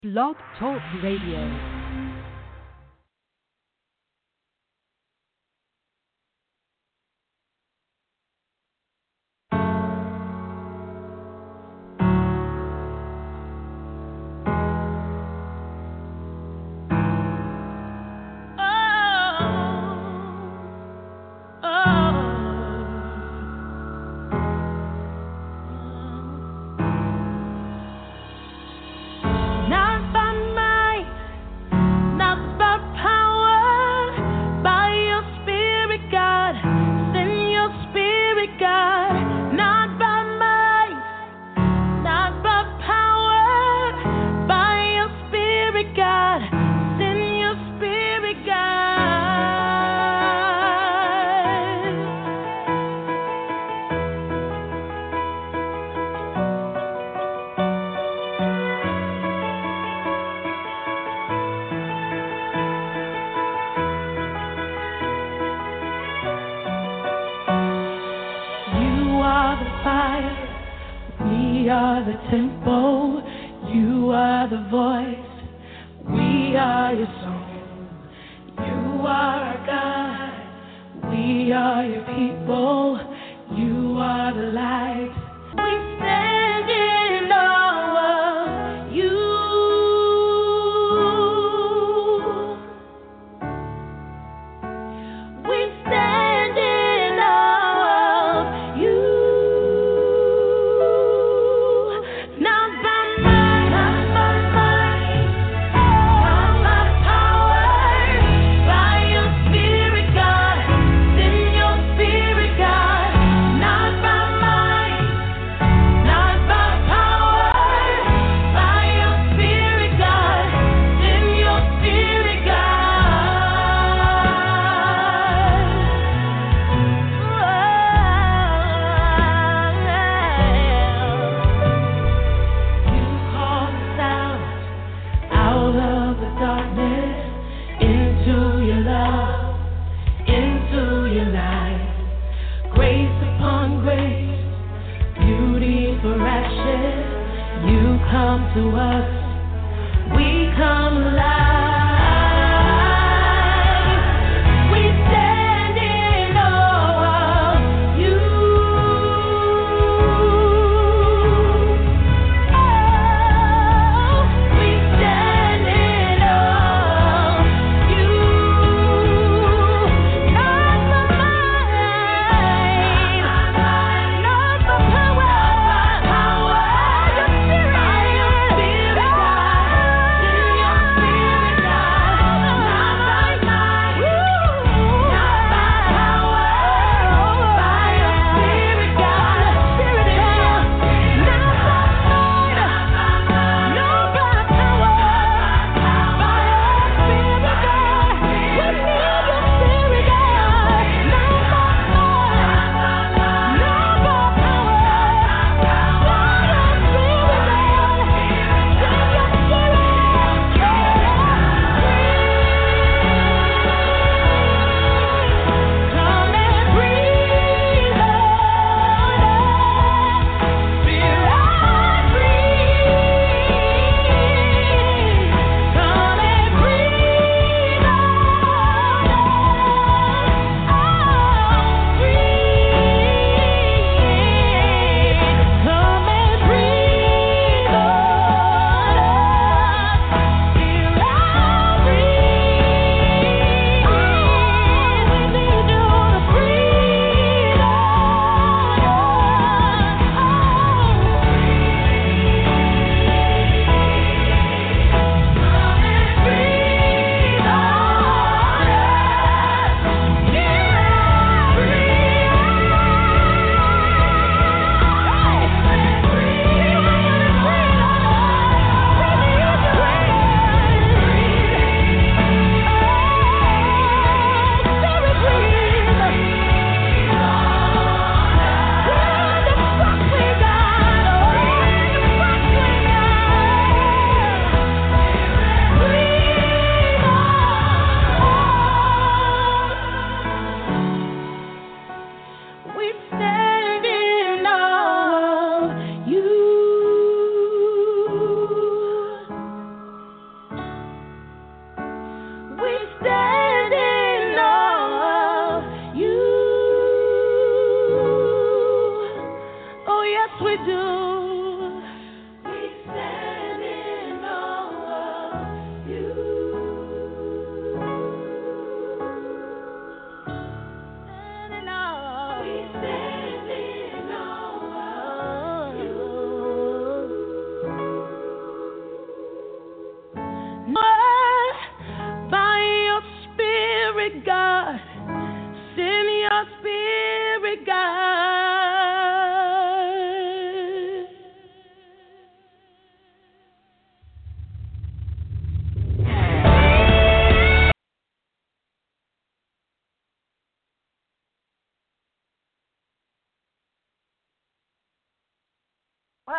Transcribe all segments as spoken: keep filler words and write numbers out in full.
Blog Talk Radio. Spirit, God, not by might.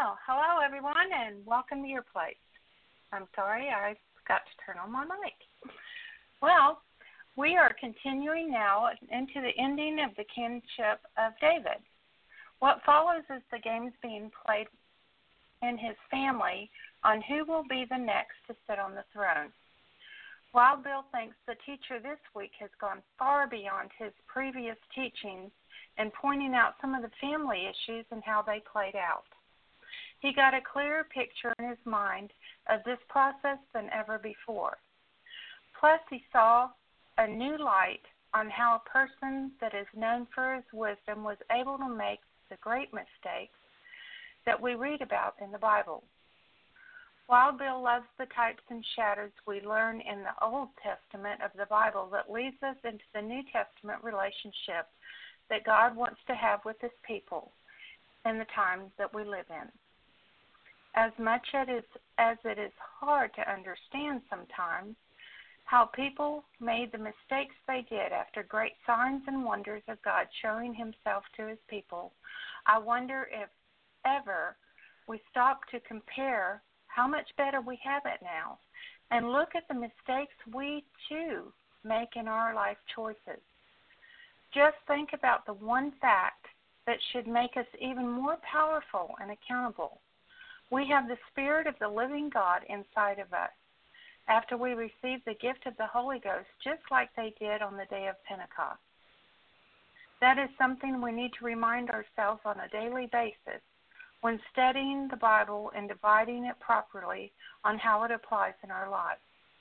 Well, hello everyone, and welcome to your place. I'm sorry, I forgot to turn on my mic. Well, we are continuing now into the ending of the kingship of David. What follows is the games being played in his family on who will be the next to sit on the throne. Wild Bill thinks the teacher this week has gone far beyond his previous teachings in pointing out some of the family issues and how they played out. He got a clearer picture in his mind of this process than ever before. Plus, he saw a new light on how a person that is known for his wisdom was able to make the great mistakes that we read about in the Bible. Wild Bill loves the types and shadows we learn in the Old Testament of the Bible that leads us into the New Testament relationship that God wants to have with his people in the times that we live in. As much as it is, as it is hard to understand sometimes how people made the mistakes they did after great signs and wonders of God showing himself to his people, I wonder if ever we stop to compare how much better we have it now and look at the mistakes we too make in our life choices. Just think about the one fact that should make us even more powerful and accountable. We have the Spirit of the living God inside of us after we receive the gift of the Holy Ghost, just like they did on the day of Pentecost. That is something we need to remind ourselves on a daily basis when studying the Bible and dividing it properly on how it applies in our lives.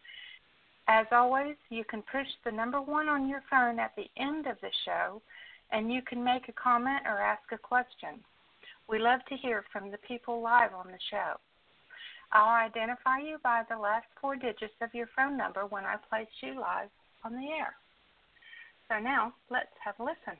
As always, you can push the number one on your phone at the end of the show, and you can make a comment or ask a question. We love to hear from the people live on the show. I'll identify you by the last four digits of your phone number when I place you live on the air. So now, let's have a listen.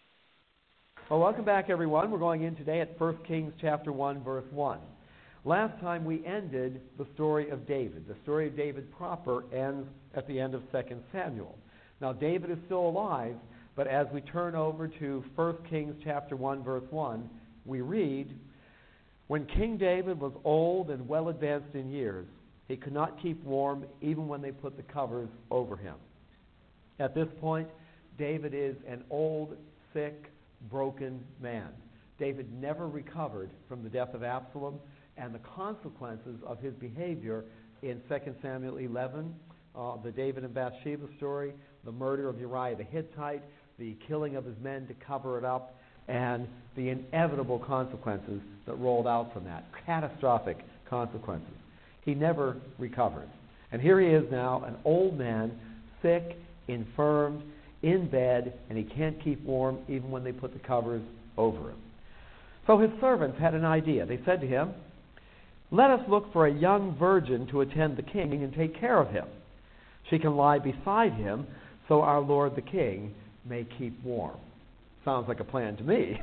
Well, welcome back, everyone. We're going in today at First Kings chapter one, verse one. Last time we ended the story of David. The story of David proper ends at the end of Second Samuel. Now, David is still alive, but as we turn over to First Kings chapter one, verse one, we read, "When King David was old and well advanced in years, he could not keep warm even when they put the covers over him." At this point, David is an old, sick, broken man. David never recovered from the death of Absalom and the consequences of his behavior in Second Samuel eleven, uh, the David and Bathsheba story, the murder of Uriah the Hittite, the killing of his men to cover it up, and the inevitable consequences that rolled out from that, catastrophic consequences. He never recovered. And here he is now, an old man, sick, infirmed, in bed, and he can't keep warm even when they put the covers over him. So his servants had an idea. They said to him, "Let us look for a young virgin to attend the king and take care of him. She can lie beside him so our lord the king may keep warm." Sounds like a plan to me.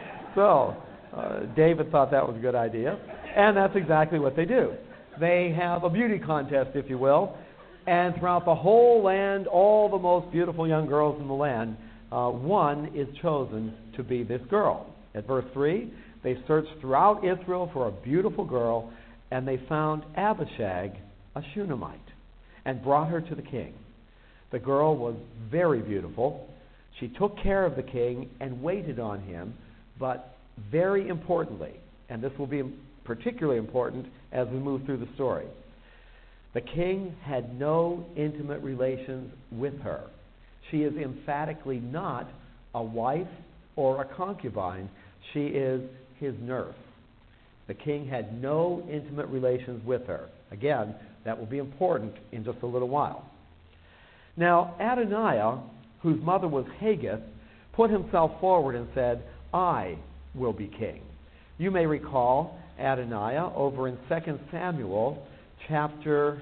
So uh, David thought that was a good idea, and that's exactly what they do. They have a beauty contest, if you will, and throughout the whole land, all the most beautiful young girls in the land, uh, one is chosen to be this girl. At verse three, they searched throughout Israel for a beautiful girl, and they found Abishag, a Shunammite, and brought her to the king. The girl was very beautiful. She took care of the king and waited on him, but very importantly, and this will be particularly important as we move through the story, the king had no intimate relations with her. She is emphatically not a wife or a concubine. She is his nurse. The king had no intimate relations with her. Again, that will be important in just a little while. Now, Adoniah, whose mother was Haggith, put himself forward and said, "I will be king." You may recall Adoniah over in Second Samuel chapter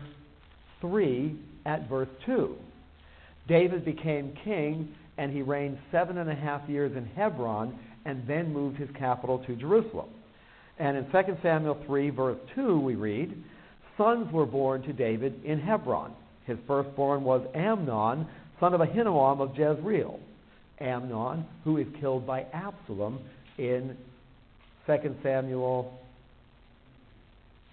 three at verse two. David became king, and he reigned seven and a half years in Hebron and then moved his capital to Jerusalem. And in Second Samuel three, verse two, we read, "Sons were born to David in Hebron. His firstborn was Amnon, son of Ahinoam of Jezreel." Amnon, who is killed by Absalom in Second Samuel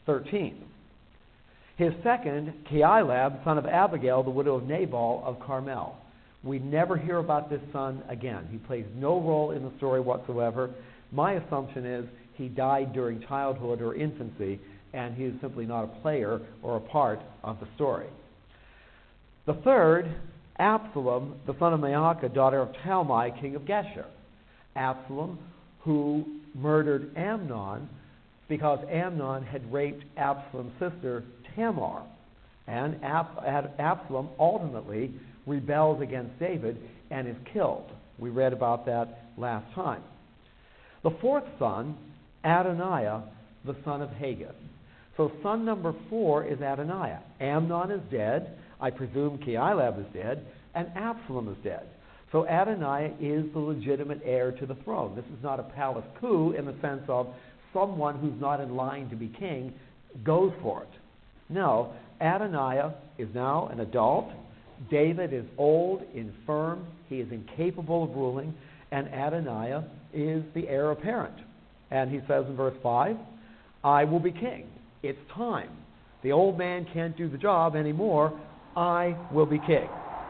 thirteen. His second, Kileab, son of Abigail, the widow of Nabal of Carmel. We never hear about this son again. He plays no role in the story whatsoever. My assumption is he died during childhood or infancy, and he is simply not a player or a part of the story. The third, Absalom, the son of Maacah, daughter of Talmai, king of Geshur. Absalom, who murdered Amnon because Amnon had raped Absalom's sister, Tamar. And Ab- Absalom ultimately rebels against David and is killed. We read about that last time. The fourth son, Adoniah, the son of Haggith. So son number four is Adoniah. Amnon is dead. I presume Kileab is dead. And Absalom is dead. So Adoniah is the legitimate heir to the throne. This is not a palace coup in the sense of someone who's not in line to be king goes for it. No, Adoniah is now an adult. David is old, infirm. He is incapable of ruling. And Adoniah is the heir apparent. And he says in verse five, I will be king. It's time. The old man can't do the job anymore. I will be king.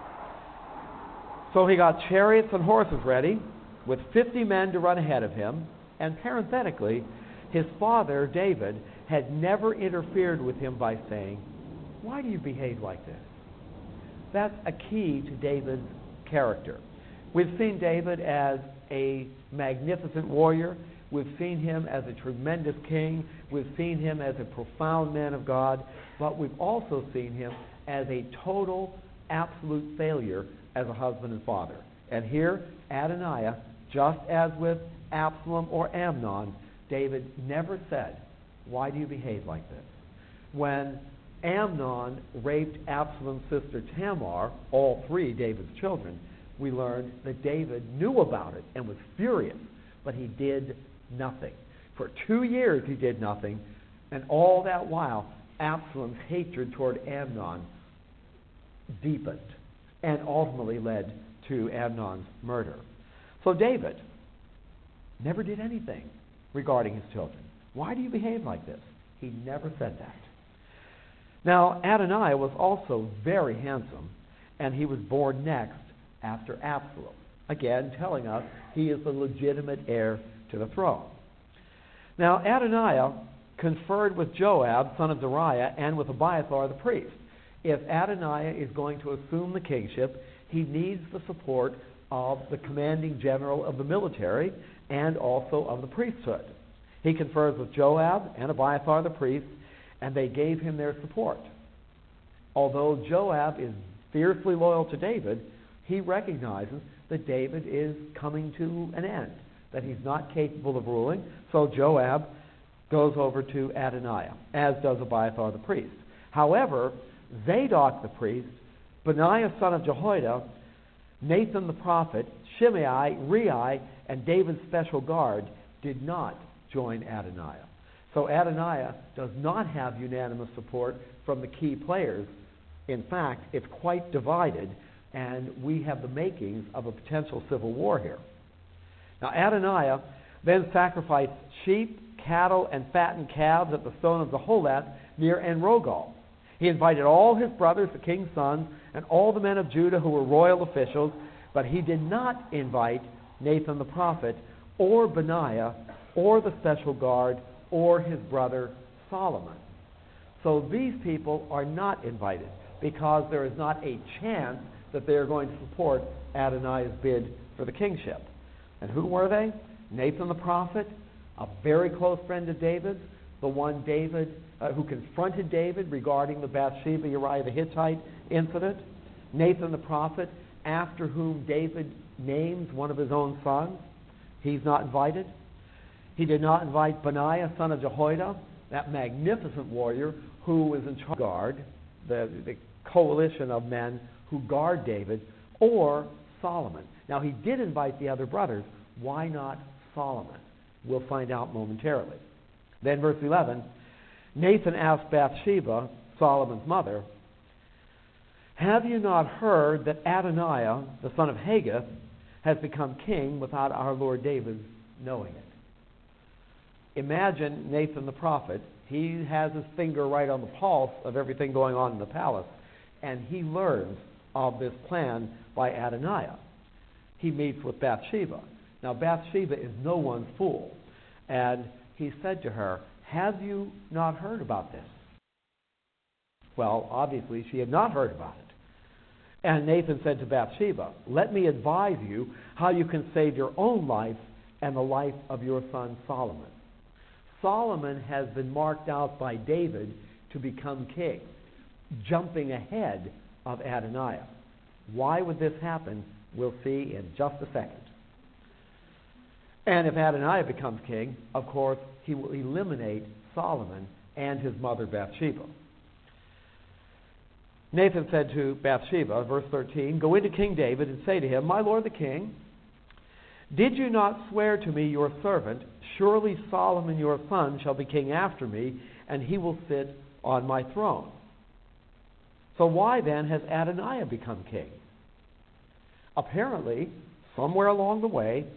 So he got chariots and horses ready with fifty men to run ahead of him. And parenthetically, his father, David, had never interfered with him by saying, why do you behave like this? That's a key to David's character. We've seen David as a magnificent warrior. We've seen him as a tremendous king. We've seen him as a profound man of God. But we've also seen him as a total, absolute failure as a husband and father. And here, Adoniah, just as with Absalom or Amnon, David never said, why do you behave like this? When Amnon raped Absalom's sister Tamar, all three David's children, we learned that David knew about it and was furious, but he did nothing. For two years he did nothing, and all that while, Absalom's hatred toward Amnon deepened and ultimately led to Amnon's murder. So David never did anything regarding his children. Why do you behave like this? He never said that. Now, Adoniah was also very handsome, and he was born next after Absalom. Again, telling us he is the legitimate heir to the throne. Now, Adoniah conferred with Joab, son of Zeruiah, and with Abiathar the priest. If Adoniah is going to assume the kingship, he needs the support of the commanding general of the military and also of the priesthood. He confers with Joab and Abiathar the priest, and they gave him their support. Although Joab is fiercely loyal to David, he recognizes that David is coming to an end, that he's not capable of ruling. So Joab goes over to Adoniah, as does Abiathar the priest. However, Zadok the priest, Benaiah son of Jehoiada, Nathan the prophet, Shimei, Rei, and David's special guard did not join Adoniah. So Adoniah does not have unanimous support from the key players. In fact, it's quite divided, and we have the makings of a potential civil war here. Now, Adoniah then sacrificed sheep, cattle, and fattened calves at the stone of Zeholat near En-Rogel. He invited all his brothers, the king's sons, and all the men of Judah who were royal officials, but he did not invite Nathan the prophet, or Benaiah, or the special guard, or his brother Solomon. So these people are not invited because there is not a chance that they are going to support Adoniah's bid for the kingship. And who were they? Nathan the prophet, a very close friend of David's, the one David uh, who confronted David regarding the Bathsheba Uriah the Hittite incident. Nathan the prophet, after whom David names one of his own sons. He's not invited. He did not invite Benaiah, son of Jehoiada, that magnificent warrior who was in charge of guard, the, the coalition of men who guard David, or Solomon. Now, he did invite the other brothers. Why not Solomon? We'll find out momentarily. Then, verse eleven, Nathan asked Bathsheba, Solomon's mother, have you not heard that Adoniah, the son of Haggith, has become king without our Lord David knowing it? Imagine Nathan the prophet He has his finger right on the pulse of everything going on in the palace, and he learns of this plan by Adoniah. He meets with Bathsheba. Now, Bathsheba is no one's fool, and he said to her, "Have you not heard about this?" Well, obviously, she had not heard about it. And Nathan said to Bathsheba, "Let me advise you how you can save your own life and the life of your son Solomon." Solomon has been marked out by David to become king, jumping ahead of Adoniah. Why would this happen? We'll see in just a second. And if Adoniah becomes king, of course, he will eliminate Solomon and his mother Bathsheba. Nathan said to Bathsheba, verse thirteen, "Go into King David and say to him, 'My lord the king, did you not swear to me, your servant, surely Solomon your son shall be king after me, and he will sit on my throne?' So why then has Adoniah become king?" Apparently, somewhere along the way,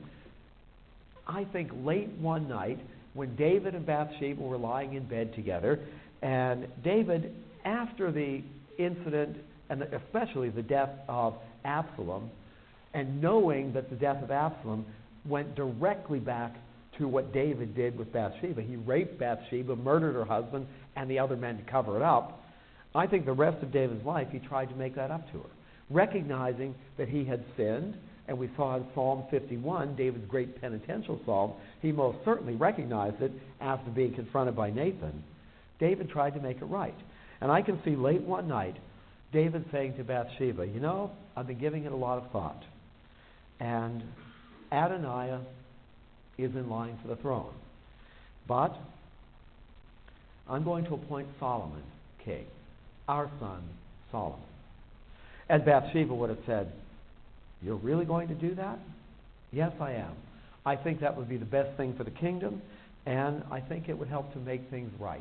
I think late one night, when David and Bathsheba were lying in bed together, and David, after the incident, and especially the death of Absalom, and knowing that the death of Absalom went directly back to what David did with Bathsheba. He raped Bathsheba, murdered her husband, and the other men to cover it up. I think the rest of David's life he tried to make that up to her, recognizing that he had sinned. And we saw in Psalm fifty-one, David's great penitential psalm, he most certainly recognized it after being confronted by Nathan. David tried to make it right. And I can see late one night, David saying to Bathsheba, "You know, I've been giving it a lot of thought. And Adoniah is in line for the throne. But I'm going to appoint Solomon king, our son Solomon." And Bathsheba would have said, "You're really going to do that?" "Yes, I am. I think that would be the best thing for the kingdom, and I think it would help to make things right."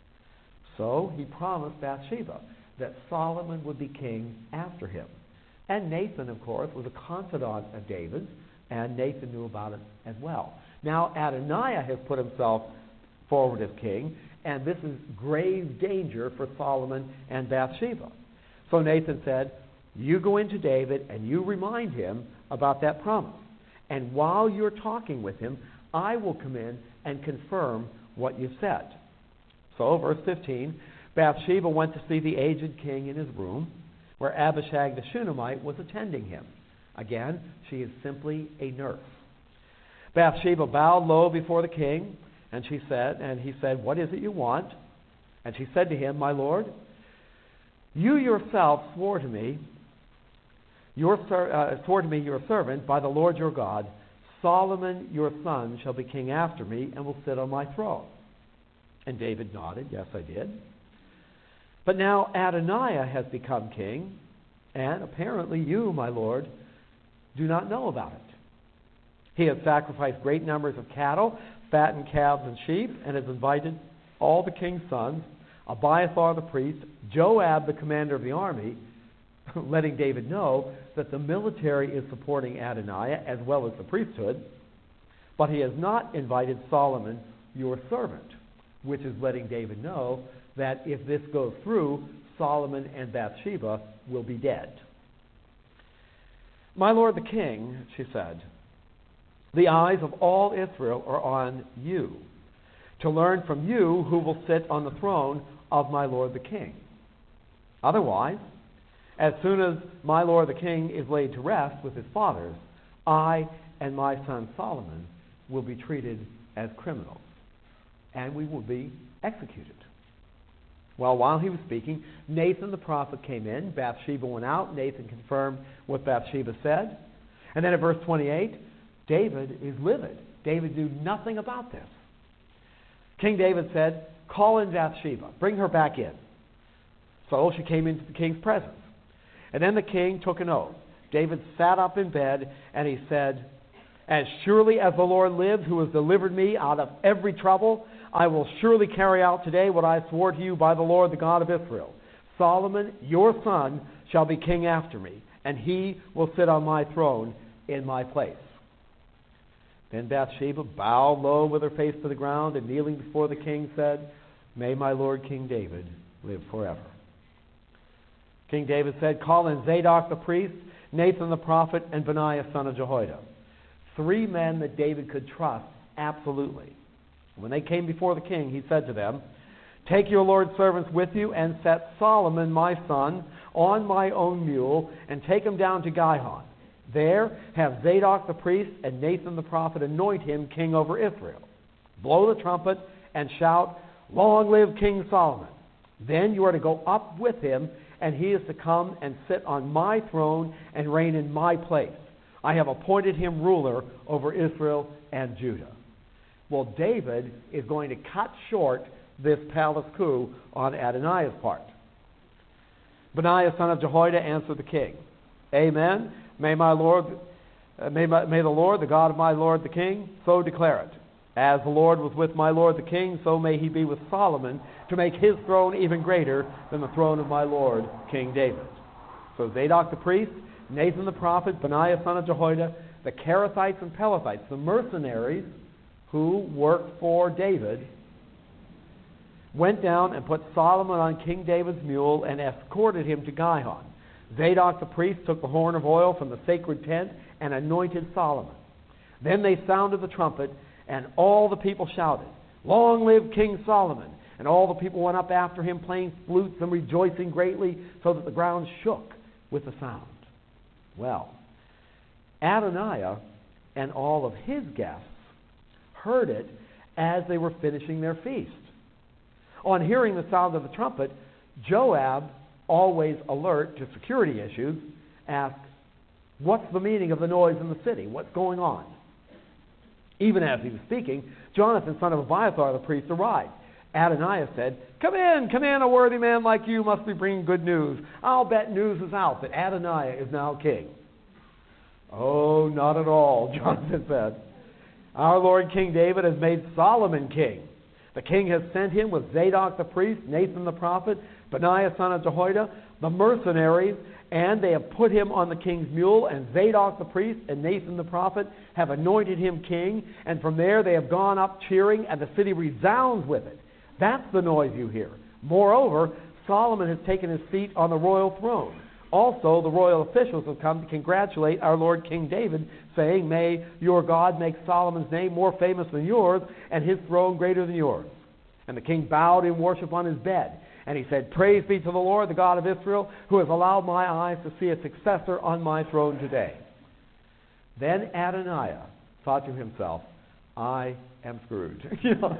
So he promised Bathsheba that Solomon would be king after him. And Nathan, of course, was a confidant of David's, and Nathan knew about it as well. Now Adoniah has put himself forward as king, and this is grave danger for Solomon and Bathsheba. So Nathan said, "You go into David and you remind him about that promise. And while you're talking with him, I will come in and confirm what you've said." So, verse fifteen, Bathsheba went to see the aged king in his room, where Abishag the Shunammite was attending him. Again, she is simply a nurse. Bathsheba bowed low before the king, and she said, and he said, "What is it you want?" And she said to him, "My lord, you yourself swore to me, your uh, swore to me, your servant, by the Lord your God, Solomon your son shall be king after me and will sit on my throne." And David nodded, "Yes, I did." But now Adoniah has become king, and apparently you, my lord, do not know about it. He has sacrificed great numbers of cattle, fattened calves and sheep, and has invited all the king's sons, Abiathar the priest, Joab the commander of the army, letting David know that the military is supporting Adoniah as well as the priesthood, but he has not invited Solomon, your servant, which is letting David know that if this goes through, Solomon and Bathsheba will be dead. "My lord the king," she said, "the eyes of all Israel are on you, to learn from you who will sit on the throne of my lord the king. Otherwise, as soon as my lord the king is laid to rest with his fathers, I and my son Solomon will be treated as criminals, and we will be executed." Well, while he was speaking, Nathan the prophet came in. Bathsheba went out. Nathan confirmed what Bathsheba said. And then at verse twenty-eight, David is livid. David knew nothing about this. King David said, "Call in Bathsheba. Bring her back in." So she came into the king's presence. And then the king took an oath. David sat up in bed and he said, "As surely as the Lord lives, who has delivered me out of every trouble, I will surely carry out today what I swore to you by the Lord, the God of Israel. Solomon, your son, shall be king after me, and he will sit on my throne in my place." Then Bathsheba bowed low with her face to the ground, and kneeling before the king said, May my Lord King David live forever. King David said, call in Zadok the priest, Nathan the prophet, and Benaiah son of Jehoiada. Three men that David could trust absolutely. When they came before the king, he said to them, take your Lord's servants with you and set Solomon my son on my own mule and take him down to Gihon. There have Zadok the priest and Nathan the prophet anoint him king over Israel. Blow the trumpet and shout, long live King Solomon. Then you are to go up with him, and he is to come and sit on my throne and reign in my place. I have appointed him ruler over Israel and Judah. Well, David is going to cut short this palace coup on Adonaiah's part. Benaiah son of Jehoiada answered the king, Amen. May my Lord, uh, may, my, may the Lord, the God of my Lord the king, so declare it. As the Lord was with my Lord the king, so may he be with Solomon, to make his throne even greater than the throne of my Lord King David. So Zadok the priest, Nathan the prophet, Benaiah son of Jehoiada, the Kerethites and Pelethites, the mercenaries who worked for David, went down and put Solomon on King David's mule and escorted him to Gihon. Zadok the priest took the horn of oil from the sacred tent and anointed Solomon. Then they sounded the trumpet, and all the people shouted, long live King Solomon! And all the people went up after him, playing flutes and rejoicing greatly, so that the ground shook with the sound. Well, Adoniah and all of his guests heard it as they were finishing their feast. On hearing the sound of the trumpet, Joab, always alert to security issues, asked, what's the meaning of the noise in the city? What's going on? Even as he was speaking, Jonathan, son of Abiathar the priest, arrived. Adoniah said, come in, come in, a worthy man like you must be bringing good news. I'll bet news is out that Adoniah is now king. Oh, not at all, Jonathan said. Our Lord King David has made Solomon king. The king has sent him with Zadok the priest, Nathan the prophet, Benaiah son of Jehoiada, the mercenaries, and they have put him on the king's mule, and Zadok the priest and Nathan the prophet have anointed him king, and from there they have gone up cheering, and the city resounds with it. That's the noise you hear. Moreover, Solomon has taken his seat on the royal throne. Also, the royal officials have come to congratulate our Lord King David, saying, may your God make Solomon's name more famous than yours, and his throne greater than yours. And the king bowed in worship on his bed, and he said, praise be to the Lord, the God of Israel, who has allowed my eyes to see a successor on my throne today. Then Adoniah thought to himself, I am screwed. You know,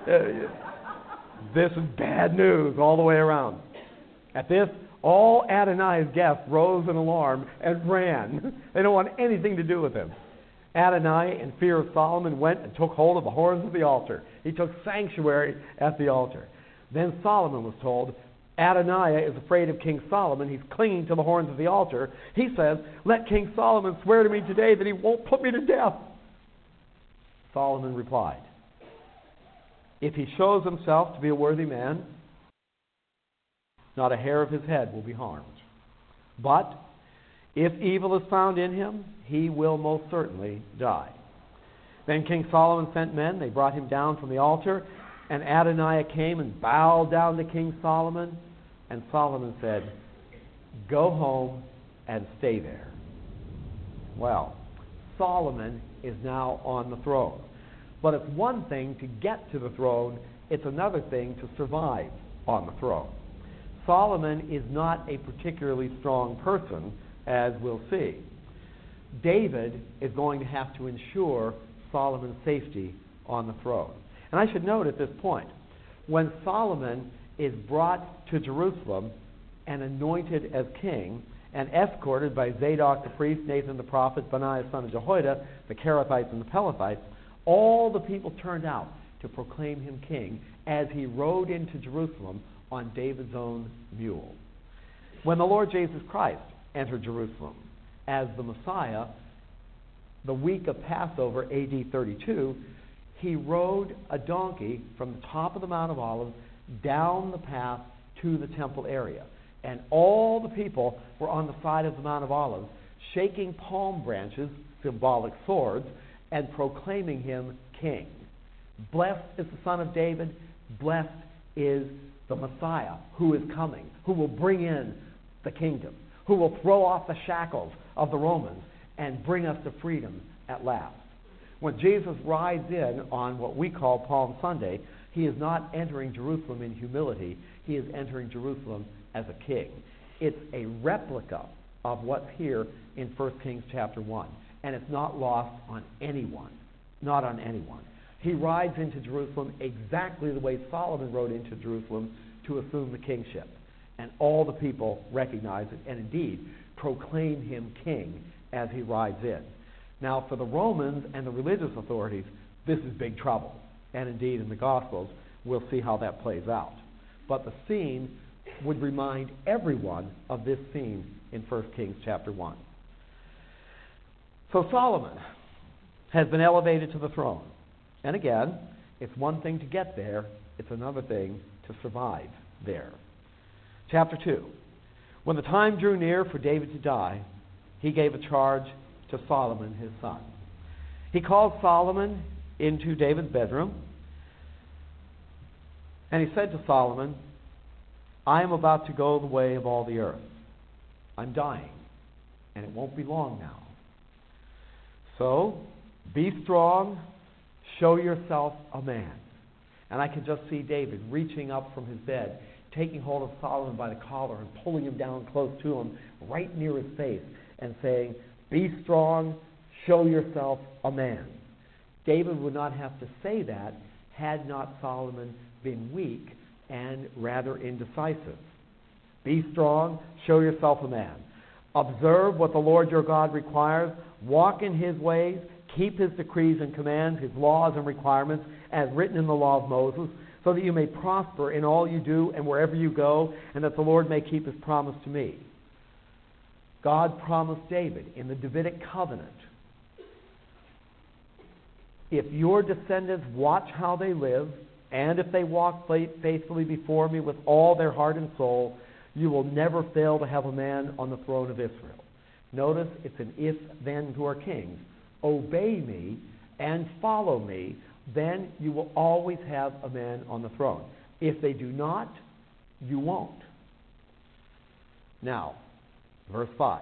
this is bad news all the way around. At this, all Adonaiah's guests rose in alarm and ran. They don't want anything to do with him. Adoniah, in fear of Solomon, went and took hold of the horns of the altar. He took sanctuary at the altar. Then Solomon was told, Adoniah is afraid of King Solomon. He's clinging to the horns of the altar. He says, let King Solomon swear to me today that he won't put me to death. Solomon replied, if he shows himself to be a worthy man, not a hair of his head will be harmed. But if evil is found in him, he will most certainly die. Then King Solomon sent men. They brought him down from the altar, and Adoniah came and bowed down to King Solomon. And Solomon said, go home and stay there. Well, Solomon is now on the throne. But it's one thing to get to the throne. It's another thing to survive on the throne. Solomon is not a particularly strong person, as we'll see. David is going to have to ensure Solomon's safety on the throne. And I should note at this point, when Solomon is brought to Jerusalem and anointed as king and escorted by Zadok the priest, Nathan the prophet, Benaiah son of Jehoiada, the Kerethites and the Pelethites, all the people turned out to proclaim him king as he rode into Jerusalem on David's own mule. When the Lord Jesus Christ entered Jerusalem as the Messiah, the week of Passover, A D thirty-two, he rode a donkey from the top of the Mount of Olives down the path to the temple area. And all the people were on the side of the Mount of Olives, shaking palm branches, symbolic swords, and proclaiming him king. Blessed is the Son of David, blessed is the Messiah who is coming, who will bring in the kingdom, who will throw off the shackles of the Romans and bring us to freedom at last. When Jesus rides in on what we call Palm Sunday, he is not entering Jerusalem in humility. He is entering Jerusalem as a king. It's a replica of what's here in First Kings chapter one. And it's not lost on anyone. Not on anyone. He rides into Jerusalem exactly the way Solomon rode into Jerusalem to assume the kingship. And all the people recognize it and indeed proclaim him king as he rides in. Now, for the Romans and the religious authorities, this is big trouble. And indeed, in the Gospels, we'll see how that plays out. But the scene would remind everyone of this scene in First Kings chapter one. So Solomon has been elevated to the throne. And again, it's one thing to get there, it's another thing to survive there. Chapter two. When the time drew near for David to die, he gave a charge to Solomon, his son. He called Solomon into David's bedroom, and he said to Solomon, I am about to go the way of all the earth. I'm dying, and it won't be long now. So, be strong, show yourself a man. And I can just see David reaching up from his bed, taking hold of Solomon by the collar and pulling him down close to him, right near his face, and saying, be strong, show yourself a man. David would not have to say that had not Solomon been weak and rather indecisive. Be strong, show yourself a man. Observe what the Lord your God requires. Walk in his ways. Keep his decrees and commands, his laws and requirements, as written in the law of Moses, so that you may prosper in all you do and wherever you go, and that the Lord may keep his promise to me. God promised David in the Davidic covenant, if your descendants watch how they live, and if they walk faithfully before me with all their heart and soul, you will never fail to have a man on the throne of Israel. Notice it's an if-then to our kings. Obey me and follow me, then you will always have a man on the throne. If they do not, you won't. Now, verse five.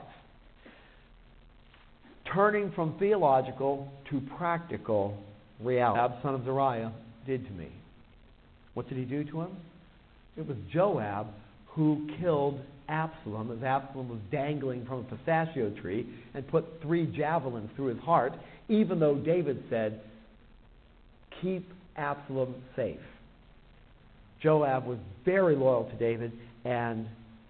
Turning from theological to practical reality. Joab, son of Zeruiah, did to me. What did he do to him? It was Joab who killed Absalom as Absalom was dangling from a pistachio tree and put three javelins through his heart, even though David said, keep Absalom safe. Joab was very loyal to David and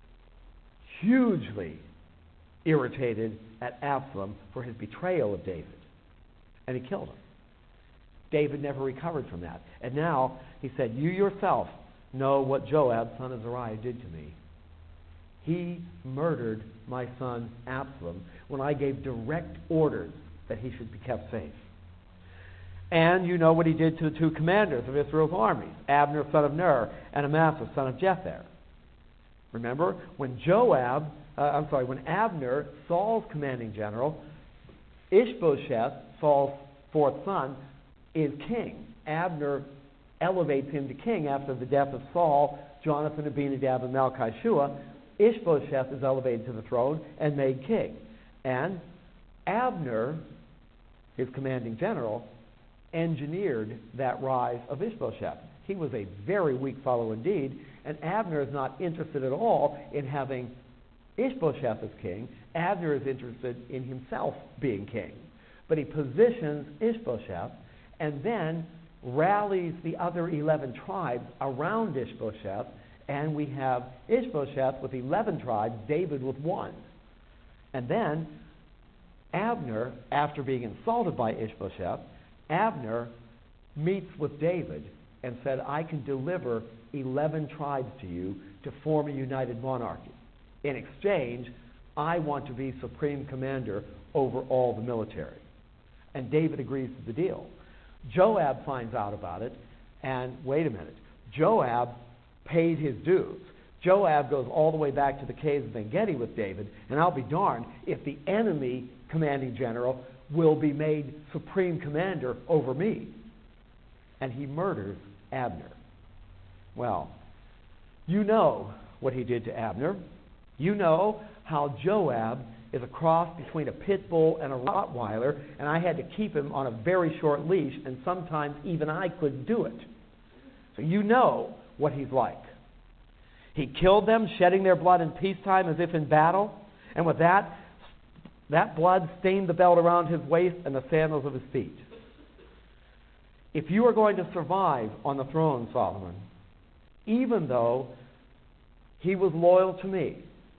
hugely irritated at Absalom for his betrayal of David. And he killed him. David never recovered from that. And now he said, you yourself know what Joab, son of Zeruiah, did to me. He murdered my son Absalom when I gave direct orders that he should be kept safe. And you know what he did to the two commanders of Israel's armies, Abner, son of Ner, and Amasa, son of Jether. Remember, when Joab, uh, I'm sorry, when Abner, Saul's commanding general, Ishbosheth, Saul's fourth son, is king. Abner elevates him to king after the death of Saul, Jonathan, Abinadab, and Malchishua. Ishbosheth is elevated to the throne and made king. And Abner, his commanding general, engineered that rise of Ishbosheth. He was a very weak fellow indeed, and Abner is not interested at all in having Ishbosheth as king. Abner is interested in himself being king. But he positions Ishbosheth and then rallies the other eleven tribes around Ishbosheth, and we have Ishbosheth with eleven tribes, David with one. And then Abner, after being insulted by Ishbosheth, Abner meets with David and said, I can deliver eleven tribes to you to form a united monarchy. In exchange, I want to be supreme commander over all the military. And David agrees to the deal. Joab finds out about it, and wait a minute, Joab paid his dues. Joab goes all the way back to the caves of En-Gedi with David, and I'll be darned if the enemy commanding general will be made supreme commander over me. And he murders Abner. Well, you know what he did to Abner. You know how Joab is a cross between a pit bull and a Rottweiler, and I had to keep him on a very short leash, and sometimes even I couldn't do it. So you know what he's like. He killed them, shedding their blood in peacetime as if in battle, and with that, that blood stained the belt around his waist and the sandals of his feet. If you are going to survive on the throne, Solomon, even though he was loyal to me,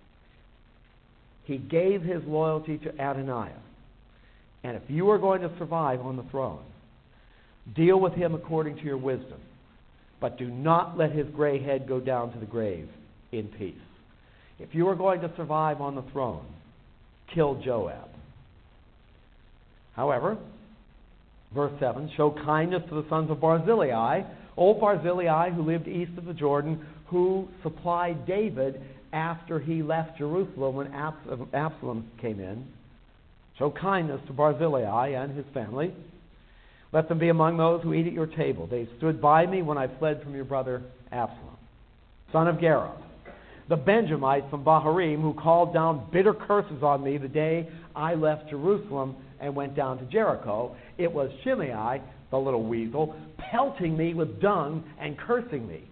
he gave his loyalty to Adoniah. And if you are going to survive on the throne, deal with him according to your wisdom. But do not let his gray head go down to the grave in peace. If you are going to survive on the throne, kill Joab. However, verse seven, show kindness to the sons of Barzillai, old Barzillai who lived east of the Jordan, who supplied David after he left Jerusalem when Absalom came in. Show kindness to Barzillai and his family. Let them be among those who eat at your table. They stood by me when I fled from your brother Absalom, son of Gera, the Benjamite from Baharim, who called down bitter curses on me the day I left Jerusalem and went down to Jericho. It was Shimei, the little weasel, pelting me with dung and cursing me.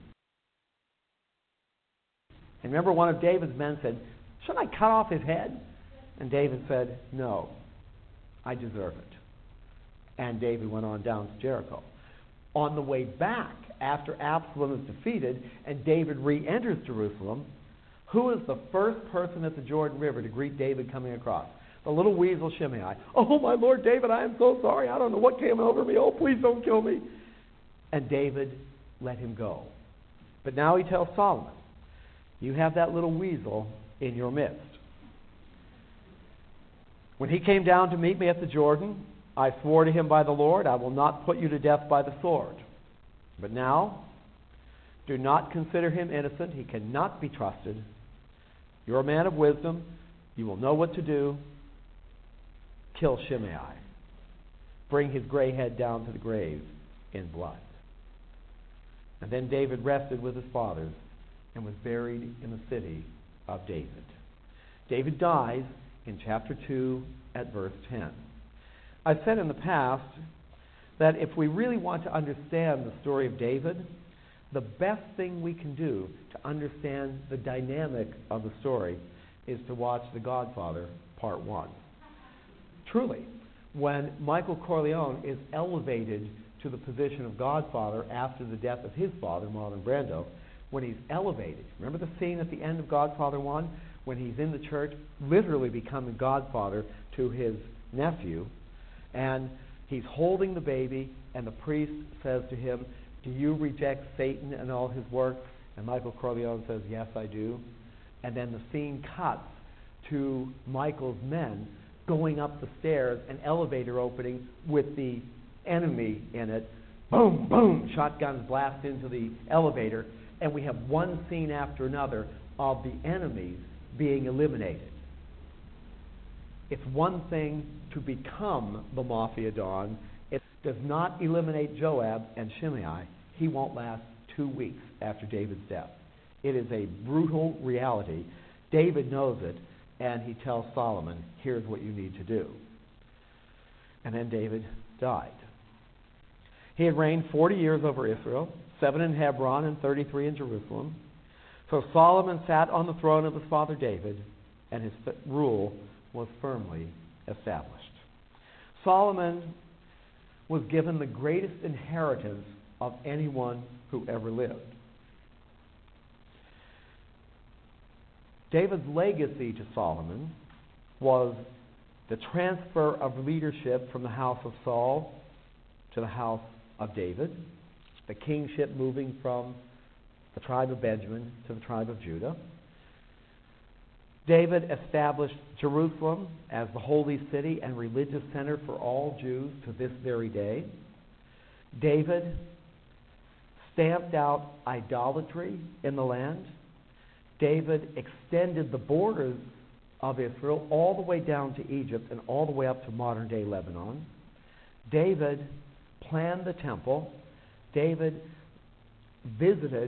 And remember, one of David's men said, shouldn't I cut off his head? And David said, no, I deserve it. And David went on down to Jericho. On the way back, after Absalom is defeated and David re-enters Jerusalem, who is the first person at the Jordan River to greet David coming across? The little weasel Shimei. Oh, my Lord David, I am so sorry. I don't know what came over me. Oh, please don't kill me. And David let him go. But now he tells Solomon, you have that little weasel in your midst. When he came down to meet me at the Jordan, I swore to him by the Lord, I will not put you to death by the sword. But now, do not consider him innocent. He cannot be trusted. You're a man of wisdom. You will know what to do. Kill Shimei. Bring his gray head down to the grave in blood. And then David rested with his fathers and was buried in the city of David. David dies in chapter two at verse ten. I've said in the past that if we really want to understand the story of David, the best thing we can do to understand the dynamic of the story is to watch The Godfather Part one. Truly, when Michael Corleone is elevated to the position of Godfather after the death of his father, Marlon Brando, when he's elevated, remember the scene at the end of Godfather one, when he's in the church, literally becoming Godfather to his nephew, and he's holding the baby, and the priest says to him, do you reject Satan and all his work? And Michael Corleone says, yes, I do. And then the scene cuts to Michael's men going up the stairs, an elevator opening with the enemy in it. Boom, boom, shotguns blast into the elevator, and we have one scene after another of the enemies being eliminated. It's one thing to become the Mafia Don. It does not eliminate Joab and Shimei. He won't last two weeks after David's death. It is a brutal reality. David knows it, and he tells Solomon, here's what you need to do. And then David died. He had reigned forty years over Israel, seven in Hebron and thirty-three in Jerusalem. So Solomon sat on the throne of his father David, and his rule was firmly established. Solomon was given the greatest inheritance of anyone who ever lived. David's legacy to Solomon was the transfer of leadership from the house of Saul to the house of David, the kingship moving from the tribe of Benjamin to the tribe of Judah. David established Jerusalem as the holy city and religious center for all Jews to this very day. David stamped out idolatry in the land. David extended the borders of Israel all the way down to Egypt and all the way up to modern-day Lebanon. David planned the temple. David visited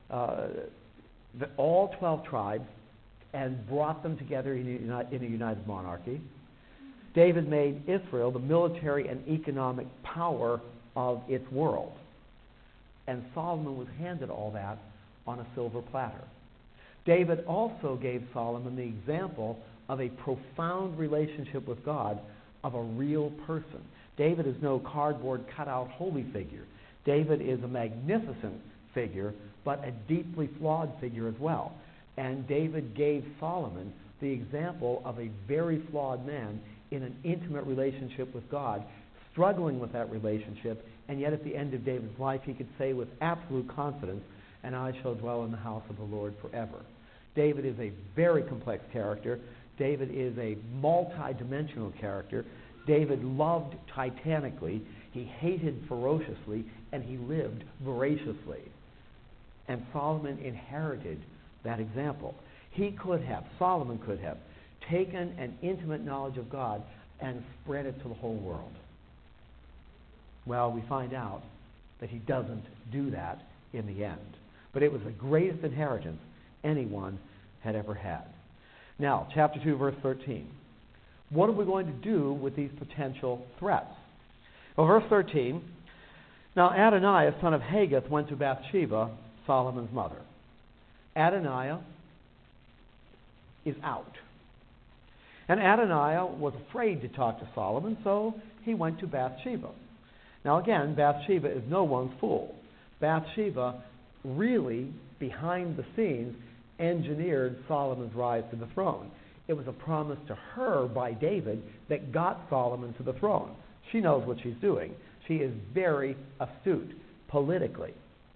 uh, the, all twelve tribes and brought them together in a, uni- in a united monarchy. David made Israel the military and economic power of its world. And Solomon was handed all that on a silver platter. David also gave Solomon the example of a profound relationship with God, of a real person. David is no cardboard cutout holy figure. David is a magnificent figure, but a deeply flawed figure as well. And David gave Solomon the example of a very flawed man in an intimate relationship with God, struggling with that relationship, and yet at the end of David's life he could say with absolute confidence, "And I shall dwell in the house of the Lord forever." David is a very complex character. David is a multi-dimensional character. David loved titanically, he hated ferociously, and he lived voraciously. And Solomon inherited that example. He could have, Solomon could have, taken an intimate knowledge of God and spread it to the whole world. Well, we find out that he doesn't do that in the end. But it was the greatest inheritance anyone had ever had. Now, chapter two, verse thirteen. What are we going to do with these potential threats? Well, verse thirteen, now Adoniah, son of Haggith, went to Bathsheba, Solomon's mother. Adoniah is out. And Adoniah was afraid to talk to Solomon, so he went to Bathsheba. Now again, Bathsheba is no one's fool. Bathsheba really, behind the scenes, engineered Solomon's rise to the throne. It was a promise to her by David that got Solomon to the throne. She knows what she's doing. She is very astute politically.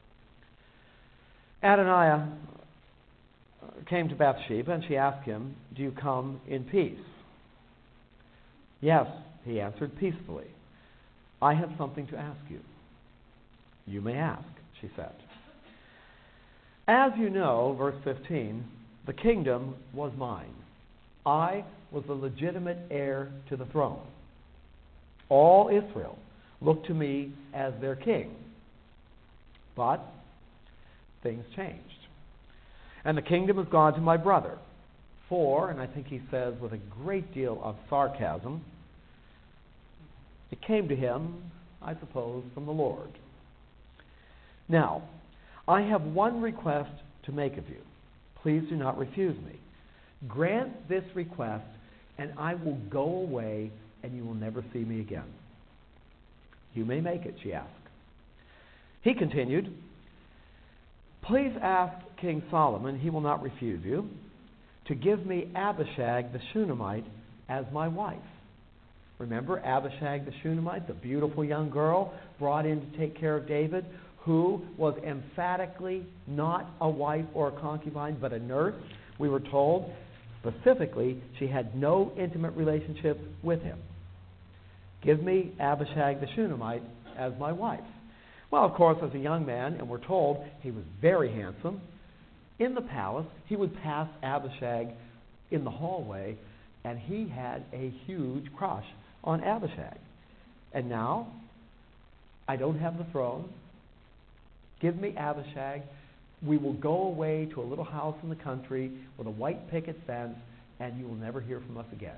Adoniah came to Bathsheba and she asked him, "Do you come in peace?" "Yes," he answered, "peacefully. I have something to ask you." "You may ask," she said. "As you know," verse fifteen, "the kingdom was mine. I was the legitimate heir to the throne. All Israel looked to me as their king. But things changed. And the kingdom has gone to my brother. For," and I think he says with a great deal of sarcasm, "it came to him, I suppose, from the Lord. Now, I have one request to make of you. Please do not refuse me. Grant this request, and I will go away, and you will never see me again." "You may make it," she asked. He continued, "Please ask King Solomon, he will not refuse you, to give me Abishag the Shunammite as my wife." Remember Abishag the Shunammite, the beautiful young girl brought in to take care of David, who was emphatically not a wife or a concubine, but a nurse. We were told specifically she had no intimate relationship with him. "Give me Abishag the Shunammite as my wife." Well, of course, as a young man, and we're told he was very handsome, in the palace, he would pass Abishag in the hallway, and he had a huge crush on Abishag. And now, I don't have the throne. Give me Abishag. We will go away to a little house in the country with a white picket fence, and you will never hear from us again.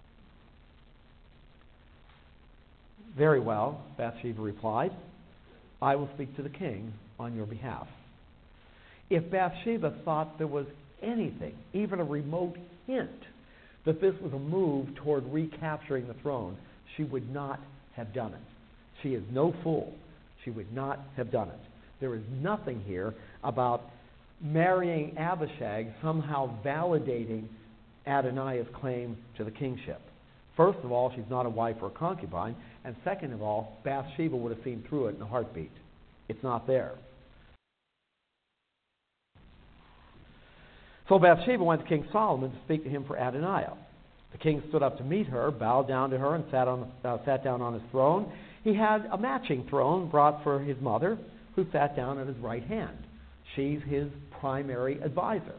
"Very well," Bathsheba replied. "I will speak to the king on your behalf." If Bathsheba thought there was anything, even a remote hint, that this was a move toward recapturing the throne, she would not have done it. She is no fool. She would not have done it. There is nothing here about marrying Abishag somehow validating Adoniah's claim to the kingship. First of all, she's not a wife or a concubine, and second of all, Bathsheba would have seen through it in a heartbeat. It's not there. So Bathsheba went to King Solomon to speak to him for Adoniah. The king stood up to meet her, bowed down to her, and sat, on, uh, sat down on his throne. He had a matching throne brought for his mother, who sat down at his right hand. She's his primary advisor.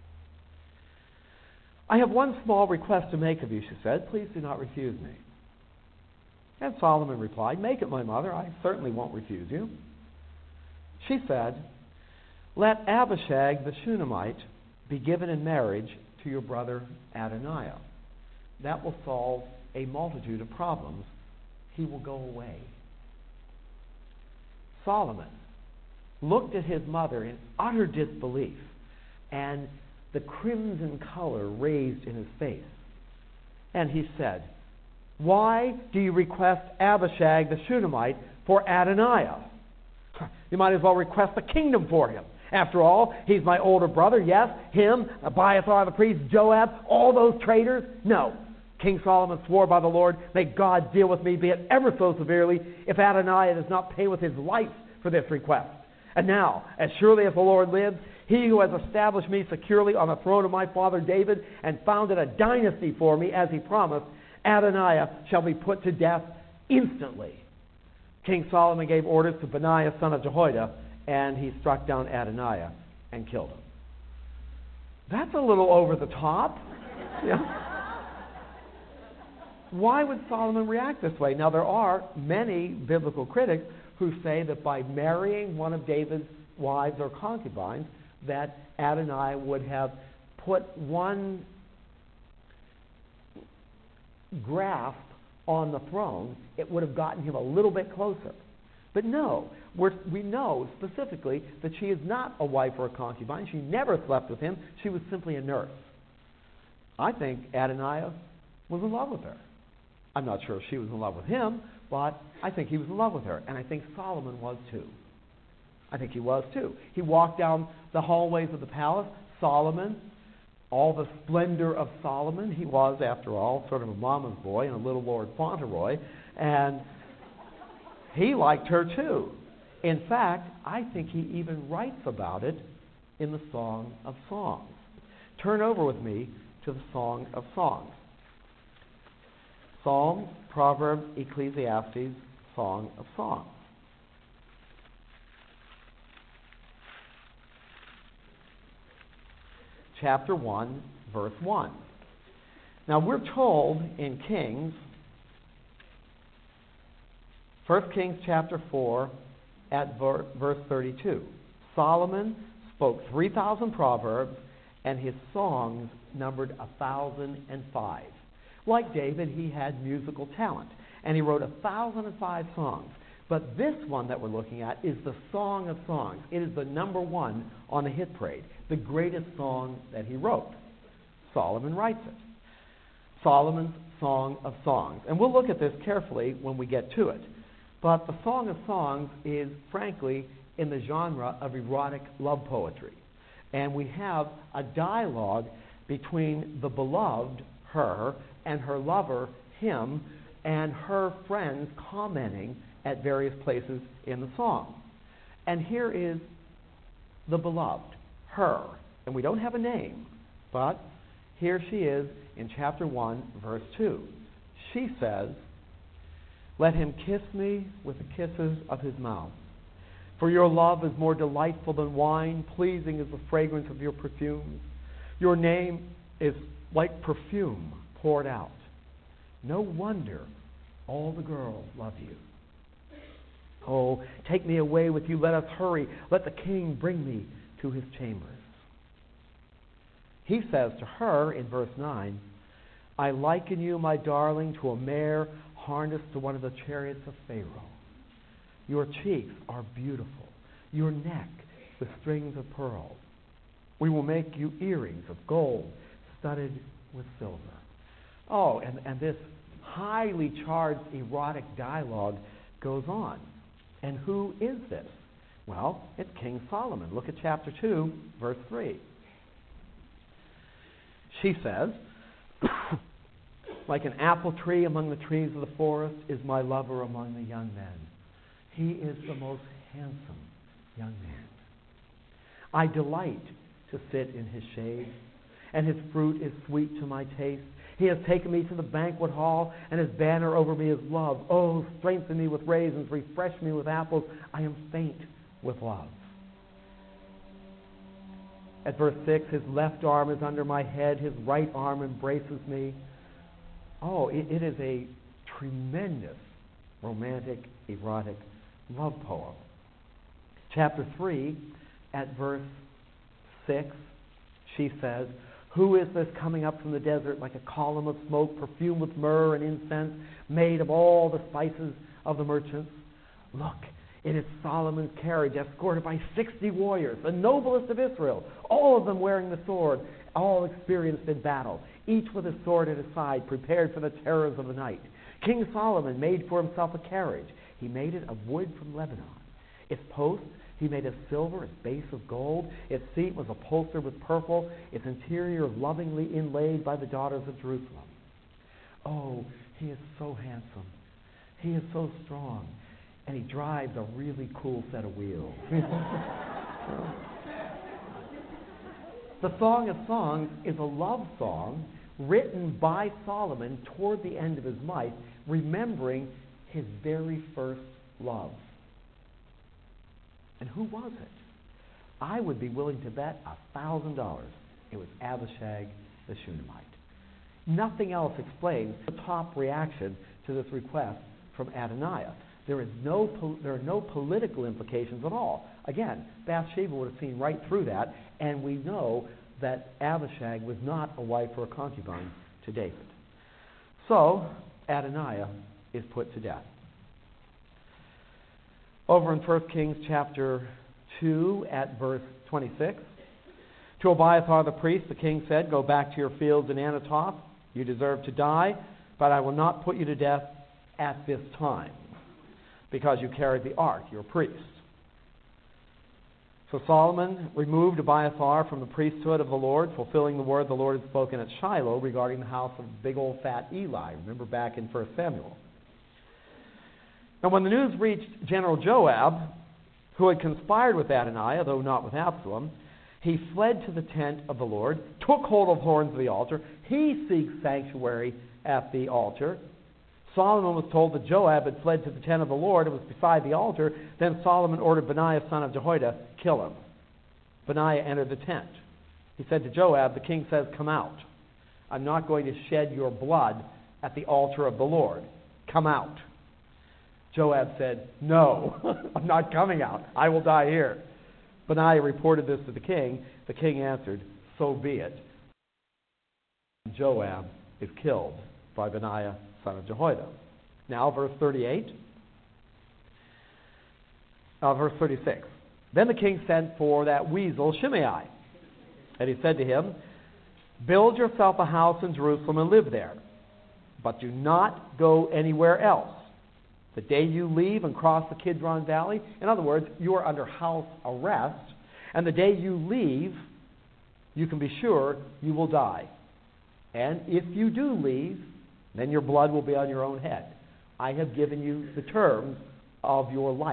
"I have one small request to make of you," she said. "Please do not refuse me." And Solomon replied, "Make it, my mother. I certainly won't refuse you." She said, let Abishag the Shunammite be given in marriage to your brother Adoniah. That will solve a multitude of problems. He will go away. Solomon looked at his mother in utter disbelief, and the crimson color raised in his face. And he said, "Why do you request Abishag the Shunammite for Adoniah? You might as well request the kingdom for him. After all, he's my older brother. Yes, him, Abiathar the priest, Joab, all those traitors. No. King Solomon swore by the Lord, may God deal with me, be it ever so severely, if Adoniah does not pay with his life for this request. And now, as surely as the Lord lives, he who has established me securely on the throne of my father David and founded a dynasty for me, as he promised, Adoniah shall be put to death instantly." King Solomon gave orders to Benaiah, son of Jehoiada, and he struck down Adoniah and killed him. That's a little over the top. Yeah. Why would Solomon react this way? Now, there are many biblical critics who say that by marrying one of David's wives or concubines, that Adoniah would have put one grasp on the throne. It would have gotten him a little bit closer. But no, we're, we know specifically that she is not a wife or a concubine. She never slept with him. She was simply a nurse. I think Adoniah was in love with her. I'm not sure if she was in love with him, but I think he was in love with her. And I think Solomon was too. I think he was too. He walked down the hallways of the palace. Solomon, all the splendor of Solomon. He was, after all, sort of a mama's boy and a little Lord Fauntleroy. And he liked her too. In fact, I think he even writes about it in the Song of Songs. Turn over with me to the Song of Songs. Psalms, Proverbs, Ecclesiastes, Song of Songs. Chapter one, verse one. Now we're told in Kings, First Kings chapter four, at ver- verse thirty-two. Solomon spoke three thousand proverbs, and his songs numbered one thousand five. Like David, he had musical talent, and he wrote one thousand five songs. But this one that we're looking at is the Song of Songs. It is the number one on the hit parade, the greatest song that he wrote. Solomon writes it. Solomon's Song of Songs. And we'll look at this carefully when we get to it. But the Song of Songs is, frankly, in the genre of erotic love poetry. And we have a dialogue between the beloved, her, and her lover, him, and her friends commenting at various places in the song. And here is the beloved, her. And we don't have a name, but here she is in chapter one, verse two. She says, "Let him kiss me with the kisses of his mouth. For your love is more delightful than wine, pleasing is the fragrance of your perfumes. Your name is like perfume poured out. No wonder all the girls love you. Oh, take me away with you, let us hurry. Let the king bring me to his chambers." He says to her in verse nine, "I liken you, my darling, to a mare harnessed to one of the chariots of Pharaoh. Your cheeks are beautiful, your neck with strings of pearls. We will make you earrings of gold studded with silver." Oh, and, and this highly charged erotic dialogue goes on. And who is this? Well, it's King Solomon. Look at chapter two, verse three. She says, "Like an apple tree among the trees of the forest is my lover among the young men. He is the most handsome young man. I delight to sit in his shade, and his fruit is sweet to my taste. He has taken me to the banquet hall, and his banner over me is love. Oh, strengthen me with raisins, refresh me with apples. I am faint with love." At verse six, "His left arm is under my head, his right arm embraces me." Oh, it, it is a tremendous romantic, erotic love poem. Chapter three, at verse six, she says, "Who is this coming up from the desert like a column of smoke, perfumed with myrrh and incense, made of all the spices of the merchants? Look, it is Solomon's carriage, escorted by sixty warriors, the noblest of Israel, all of them wearing the sword, all experienced in battle, each with his sword at his side, prepared for the terrors of the night. King Solomon made for himself a carriage. He made it of wood from Lebanon. Its posts he made of silver, its base of gold. Its seat was upholstered with purple, its interior lovingly inlaid by the daughters of Jerusalem. Oh, he is so handsome. He is so strong. And he drives a really cool set of wheels." The Song of Songs is a love song written by Solomon toward the end of his life, remembering his very first love. And who was it? I would be willing to bet a thousand dollars it was Abishag the Shunammite. Nothing else explains the top reaction to this request from Adoniah. There is no po- there are no political implications at all. Again, Bathsheba would have seen right through that, and we know that Abishag was not a wife or a concubine to David. So, Adoniah is put to death. Over in First Kings chapter two at verse twenty-six, "To Abiathar the priest the king said, 'Go back to your fields in Anathoth. You deserve to die, but I will not put you to death at this time, because you carried the ark, your priest.' So Solomon removed Abiathar from the priesthood of the Lord, fulfilling the word the Lord had spoken at Shiloh regarding the house of big old fat Eli. Remember back in First Samuel. Now when the news reached General Joab, who had conspired with Adoniah, though not with Absalom, he fled to the tent of the Lord, took hold of horns of the altar. He seeks sanctuary at the altar. Solomon was told that Joab had fled to the tent of the Lord and was beside the altar. Then Solomon ordered Benaiah, son of Jehoiada, kill him. Benaiah entered the tent. He said to Joab, 'The king says, come out. I'm not going to shed your blood at the altar of the Lord. Come out.' Joab said, 'No, I'm not coming out. I will die here.' Benaiah reported this to the king. The king answered, 'So be it.' Joab is killed by Benaiah, son of Jehoiada. Now, verse thirty-eight. Uh, verse thirty-six. Then the king sent for that weasel Shimei, and he said to him, 'Build yourself a house in Jerusalem and live there, but do not go anywhere else. The day you leave and cross the Kidron Valley,' in other words, you are under house arrest, and the day you leave, you can be sure you will die. And if you do leave, then your blood will be on your own head. I have given you the terms of your life.'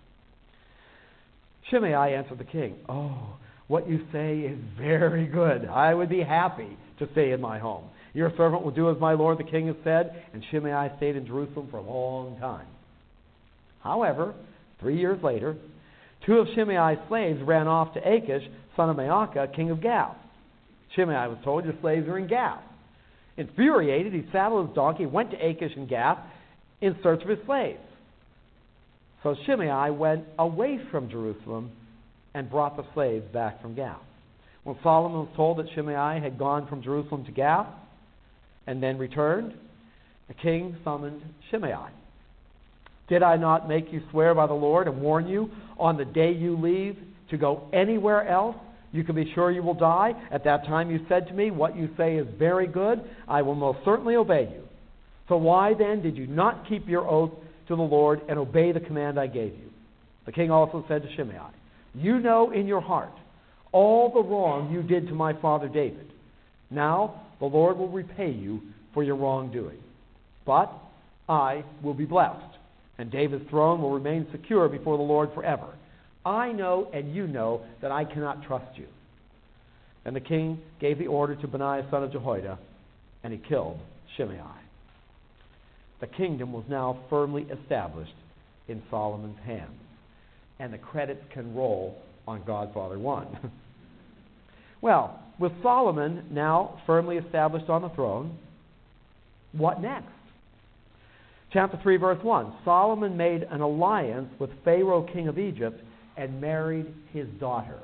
Shimei answered the king, 'Oh, what you say is very good. I would be happy to stay in my home. Your servant will do as my lord the king has said.' And Shimei stayed in Jerusalem for a long time. However, three years later, two of Shimei's slaves ran off to Achish, son of Maacah, king of Gath. Shimei was told, 'Your slaves are in Gath.' Infuriated, he saddled his donkey, went to Achish in Gath in search of his slaves. So Shimei went away from Jerusalem and brought the slaves back from Gath. When Solomon was told that Shimei had gone from Jerusalem to Gath and then returned, the king summoned Shimei. 'Did I not make you swear by the Lord and warn you on the day you leave to go anywhere else? You can be sure you will die. At that time you said to me, what you say is very good. I will most certainly obey you. So why then did you not keep your oath to the Lord and obey the command I gave you?' The king also said to Shimei, 'You know in your heart all the wrong you did to my father David. Now the Lord will repay you for your wrongdoing. But I will be blessed, and David's throne will remain secure before the Lord forever. I know and you know that I cannot trust you.' And the king gave the order to Benaiah, son of Jehoiada, and he killed Shimei. The kingdom was now firmly established in Solomon's hands, and the credits can roll on Godfather one. Well, with Solomon now firmly established on the throne, what next? Chapter three, verse one. Solomon made an alliance with Pharaoh, king of Egypt, and married his daughter.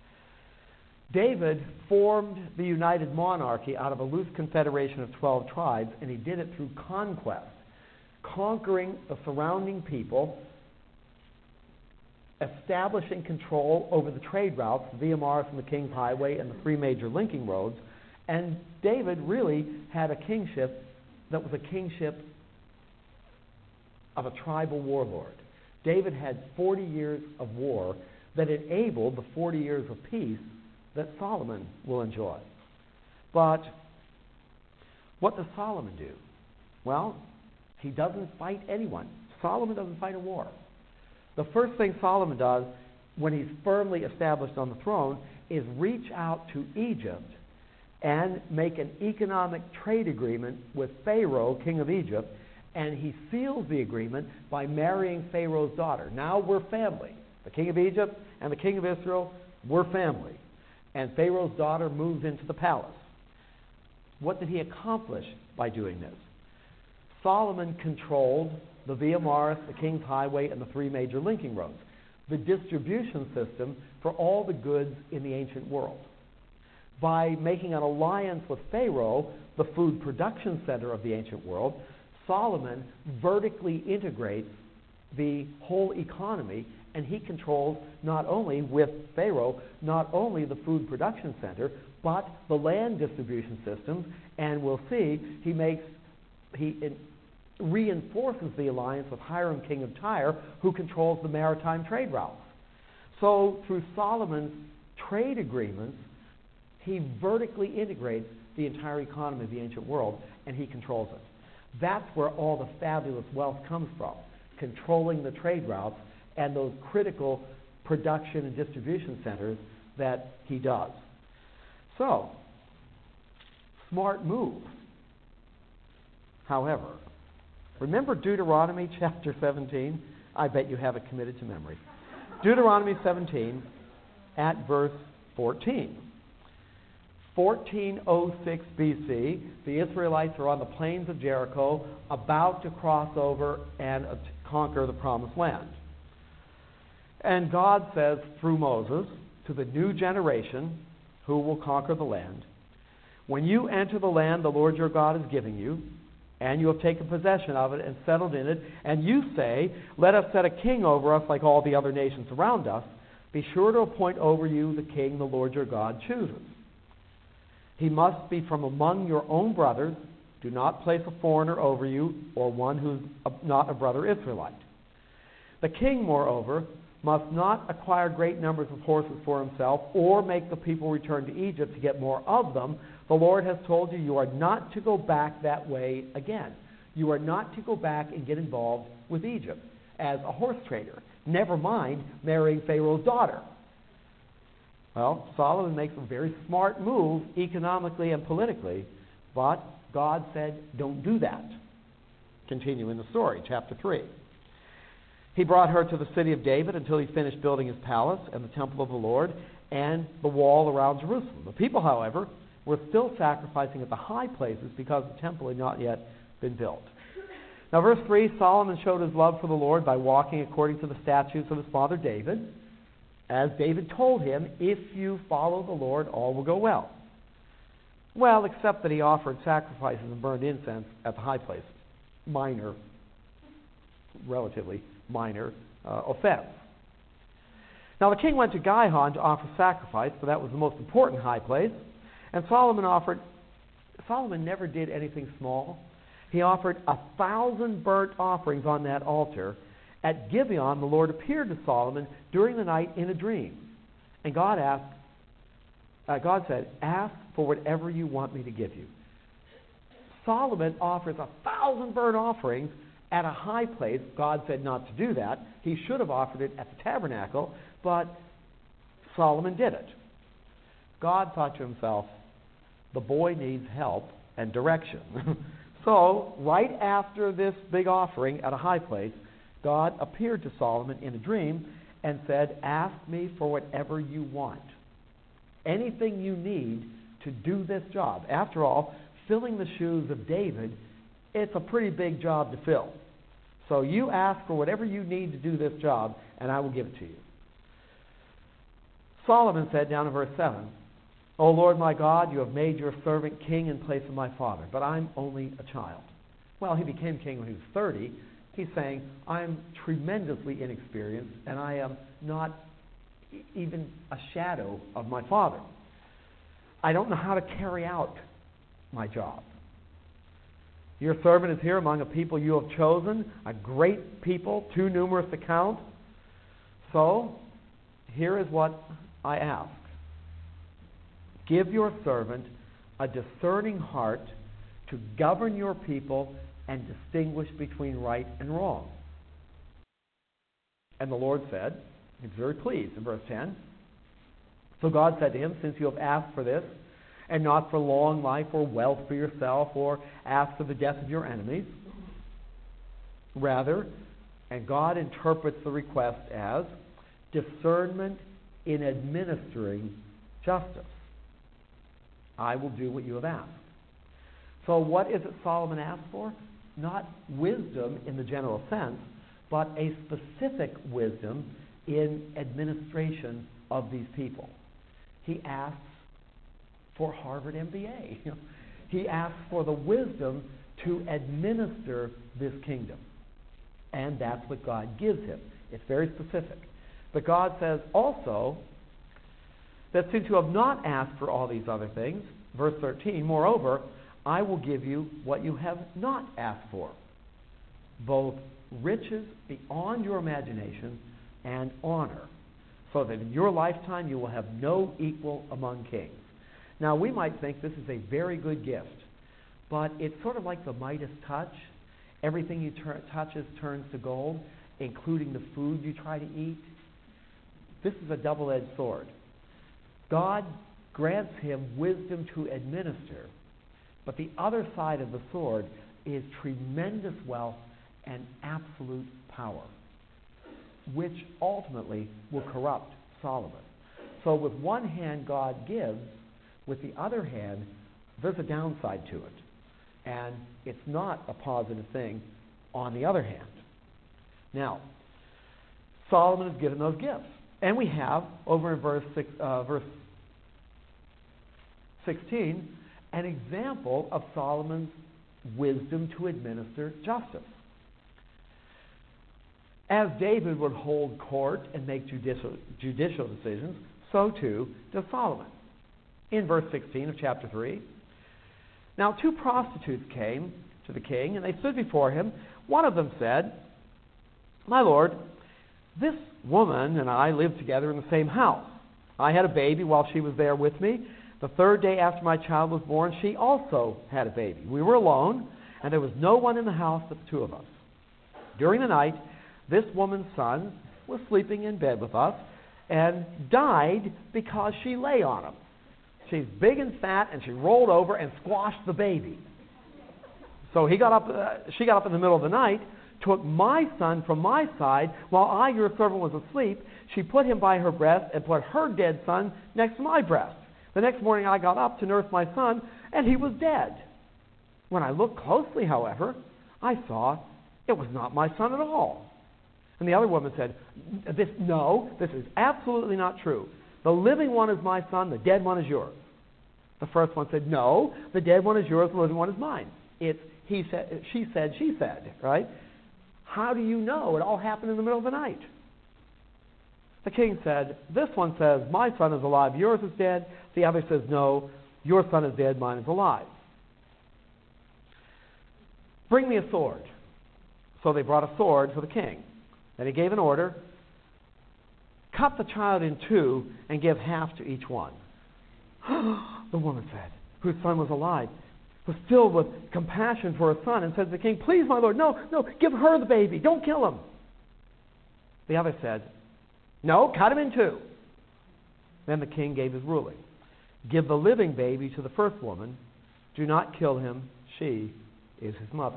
David formed the united monarchy out of a loose confederation of twelve tribes, and he did it through conquest, conquering the surrounding people, establishing control over the trade routes, the Via Maris and the King's Highway and the three major linking roads. And David really had a kingship that was a kingship of a tribal warlord. David had forty years of war that enabled the forty years of peace that Solomon will enjoy. But what does Solomon do? Well, he doesn't fight anyone. Solomon doesn't fight a war. The first thing Solomon does when he's firmly established on the throne is reach out to Egypt and make an economic trade agreement with Pharaoh, king of Egypt, and he seals the agreement by marrying Pharaoh's daughter. Now we're family. The king of Egypt and the king of Israel, we're family. And Pharaoh's daughter moves into the palace. What did he accomplish by doing this? Solomon controlled the Via Maris, the King's Highway, and the three major linking roads, the distribution system for all the goods in the ancient world. By making an alliance with Pharaoh, the food production center of the ancient world, Solomon vertically integrates the whole economy, and he controls not only with Pharaoh, not only the food production center, but the land distribution systems, and we'll see he makes he in, reinforces the alliance with Hiram, king of Tyre, who controls the maritime trade routes. So through Solomon's trade agreements, he vertically integrates the entire economy of the ancient world, and he controls it. That's where all the fabulous wealth comes from, controlling the trade routes and those critical production and distribution centers that he does. So, smart move. However, remember Deuteronomy chapter seventeen? I bet you have it committed to memory. Deuteronomy seventeen at verse fourteen. fourteen oh six B C, the Israelites are on the plains of Jericho, about to cross over and uh, conquer the promised land. And God says through Moses to the new generation who will conquer the land, when you enter the land the Lord your God is giving you, and you have taken possession of it and settled in it, and you say, let us set a king over us like all the other nations around us, be sure to appoint over you the king the Lord your God chooses. He must be from among your own brothers. Do not place a foreigner over you, or one who's not a brother Israelite. The king, moreover, must not acquire great numbers of horses for himself, or make the people return to Egypt to get more of them. The Lord has told you, you are not to go back that way again. You are not to go back and get involved with Egypt as a horse trader. Never mind marrying Pharaoh's daughter. Well, Solomon makes a very smart move economically and politically, but God said, don't do that. Continue in the story, chapter three. He brought her to the city of David until he finished building his palace and the temple of the Lord and the wall around Jerusalem. The people, however, were still sacrificing at the high places because the temple had not yet been built. Now, verse three, Solomon showed his love for the Lord by walking according to the statutes of his father David. As David told him, if you follow the Lord, all will go well. Well, except that he offered sacrifices and burned incense at the high places. Minor, relatively minor uh, offense. Now the king went to Gihon to offer sacrifice, for that was the most important high place. And Solomon offered, Solomon never did anything small. He offered a thousand burnt offerings on that altar. At Gibeon, the Lord appeared to Solomon during the night in a dream. And God asked, uh, God said, ask for whatever you want me to give you. Solomon offers a thousand burnt offerings at a high place. God said not to do that. He should have offered it at the tabernacle, but Solomon did it. God thought to himself, the boy needs help and direction. So, right after this big offering at a high place, God appeared to Solomon in a dream and said, ask me for whatever you want. Anything you need to do this job. After all, filling the shoes of David, it's a pretty big job to fill. So you ask for whatever you need to do this job, and I will give it to you. Solomon said down in verse seven, O Lord my God, you have made your servant king in place of my father, but I'm only a child. Well, he became king when he was thirty. He's saying, I'm tremendously inexperienced, and I am not even a shadow of my father. I don't know how to carry out my job. Your servant is here among a people you have chosen, a great people, too numerous to count. So, here is what I ask. Give your servant a discerning heart to govern your people and distinguish between right and wrong. And the Lord said, he was very pleased in verse ten. So God said to him, since you have asked for this, and not for long life or wealth for yourself, or asked for the death of your enemies, rather, and God interprets the request as discernment in administering justice. I will do what you have asked. So what is it Solomon asked for? Not wisdom in the general sense, but a specific wisdom in administration of these people. He asks for Harvard M B A. He asks for the wisdom to administer this kingdom. And that's what God gives him. It's very specific. But God says also that since you have not asked for all these other things, verse thirteen, moreover, I will give you what you have not asked for, both riches beyond your imagination and honor, so that in your lifetime you will have no equal among kings. Now, we might think this is a very good gift, but it's sort of like the Midas touch. Everything you tur- touches turns to gold, including the food you try to eat. This is a double-edged sword. God grants him wisdom to administer, but the other side of the sword is tremendous wealth and absolute power, which ultimately will corrupt Solomon. So with one hand God gives, with the other hand, there's a downside to it. And it's not a positive thing on the other hand. Now, Solomon is given those gifts. And we have, over in verse, six, uh, verse sixteen, an example of Solomon's wisdom to administer justice. As David would hold court and make judicial, judicial decisions, so too does Solomon. In verse sixteen of chapter three, now two prostitutes came to the king, and they stood before him. One of them said, My lord, this woman and I lived together in the same house. I had a baby while she was there with me. The third day after my child was born, she also had a baby. We were alone, and there was no one in the house but the two of us. During the night, this woman's son was sleeping in bed with us and died because she lay on him. She's big and fat, and she rolled over and squashed the baby. So he got up. Uh, she got up in the middle of the night, took my son from my side, while I, your servant, was asleep. She put him by her breast and put her dead son next to my breast. The next morning I got up to nurse my son, and he was dead. When I looked closely, however, I saw it was not my son at all. And the other woman said, "This, no, this is absolutely not true. The living one is my son, the dead one is yours." The first one said, "No, the dead one is yours, the living one is mine." It's he said, she said, she said, right? How do you know? It all happened in the middle of the night. The king said, "This one says, my son is alive, yours is dead." The other says, "No, your son is dead, mine is alive. Bring me a sword." So they brought a sword for the king. Then he gave an order, "Cut the child in two and give half to each one." The woman said, whose son was alive, was filled with compassion for her son and said to the king, "Please, my lord, no, no, give her the baby. Don't kill him." The other said, "No, cut him in two." Then the king gave his ruling. "Give the living baby to the first woman. Do not kill him. She is his mother."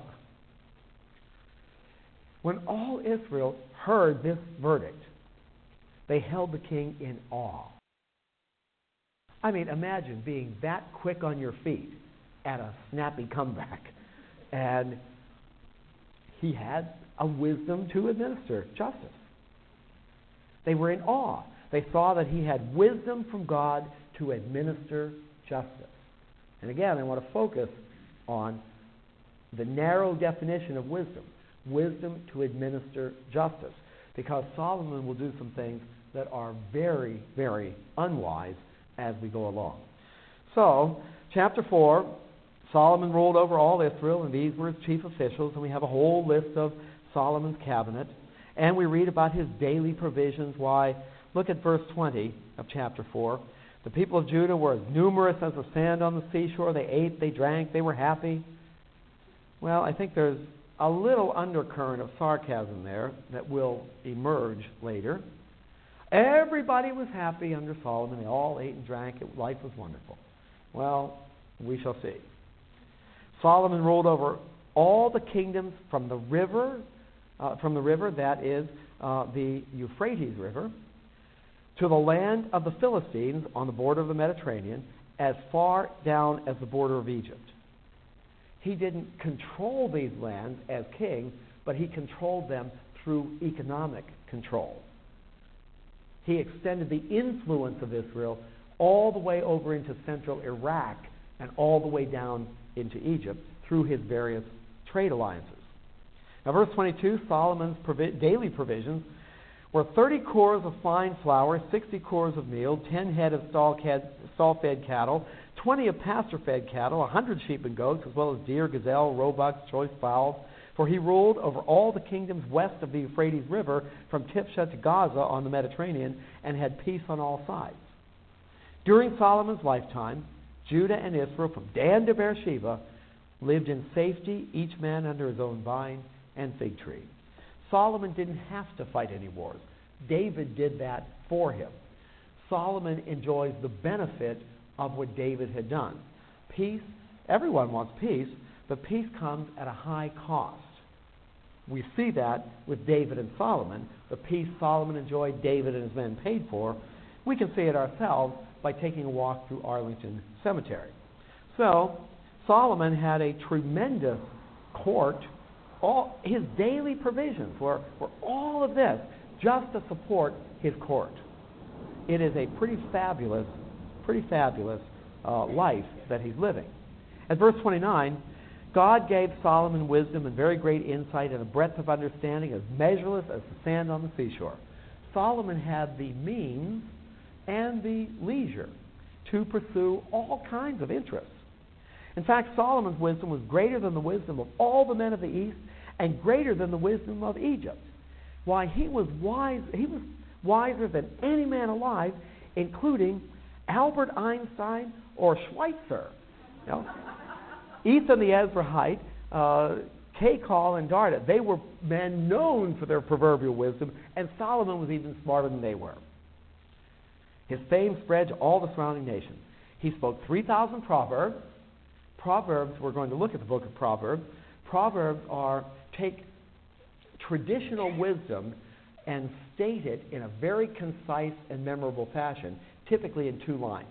When all Israel heard this verdict, they held the king in awe. I mean, imagine being that quick on your feet at a snappy comeback. And he had a wisdom to administer justice. They were in awe. They saw that he had wisdom from God to administer justice. And again, I want to focus on the narrow definition of wisdom. Wisdom to administer justice. Because Solomon will do some things that are very, very unwise as we go along. So, chapter four, Solomon ruled over all Israel, and these were his chief officials, and we have a whole list of Solomon's cabinet. And we read about his daily provisions. Why? Look at verse twenty of chapter four. The people of Judah were as numerous as the sand on the seashore. They ate, they drank, they were happy. Well, I think there's a little undercurrent of sarcasm there that will emerge later. Everybody was happy under Solomon. They all ate and drank. It, life was wonderful. Well, we shall see. Solomon ruled over all the kingdoms from the river, uh, from the river that is uh, the Euphrates River, to the land of the Philistines on the border of the Mediterranean, as far down as the border of Egypt. He didn't control these lands as king, but he controlled them through economic control. He extended the influence of Israel all the way over into central Iraq and all the way down into Egypt through his various trade alliances. Now, verse twenty-two, Solomon's provi- daily provisions were thirty cores of fine flour, sixty cores of meal, ten head of stall-fed cattle, twenty of pasture-fed cattle, one hundred sheep and goats, as well as deer, gazelle, roebucks, choice fowls. For he ruled over all the kingdoms west of the Euphrates River, from Tiphsah to Gaza on the Mediterranean, and had peace on all sides. During Solomon's lifetime, Judah and Israel, from Dan to Beersheba, lived in safety, each man under his own vine and fig tree. Solomon didn't have to fight any wars. David did that for him. Solomon enjoys the benefit of what David had done. Peace, everyone wants peace, but peace comes at a high cost. We see that with David and Solomon. The peace Solomon enjoyed, David and his men paid for. We can see it ourselves by taking a walk through Arlington Cemetery. So, Solomon had a tremendous court. All his daily provisions were, were all of this just to support his court. It is a pretty fabulous, pretty fabulous uh, life that he's living. At verse twenty-nine, God gave Solomon wisdom and very great insight and a breadth of understanding as measureless as the sand on the seashore. Solomon had the means and the leisure to pursue all kinds of interests. In fact, Solomon's wisdom was greater than the wisdom of all the men of the East and greater than the wisdom of Egypt. Why, he was wise, he was wiser than any man alive, including Albert Einstein or Schweitzer. You know? Ethan the Ezrahite, uh, Cakal and Darda, they were men known for their proverbial wisdom, and Solomon was even smarter than they were. His fame spread to all the surrounding nations. He spoke three thousand proverbs. Proverbs, we're going to look at the book of Proverbs. Proverbs are, take traditional wisdom and state it in a very concise and memorable fashion, typically in two lines.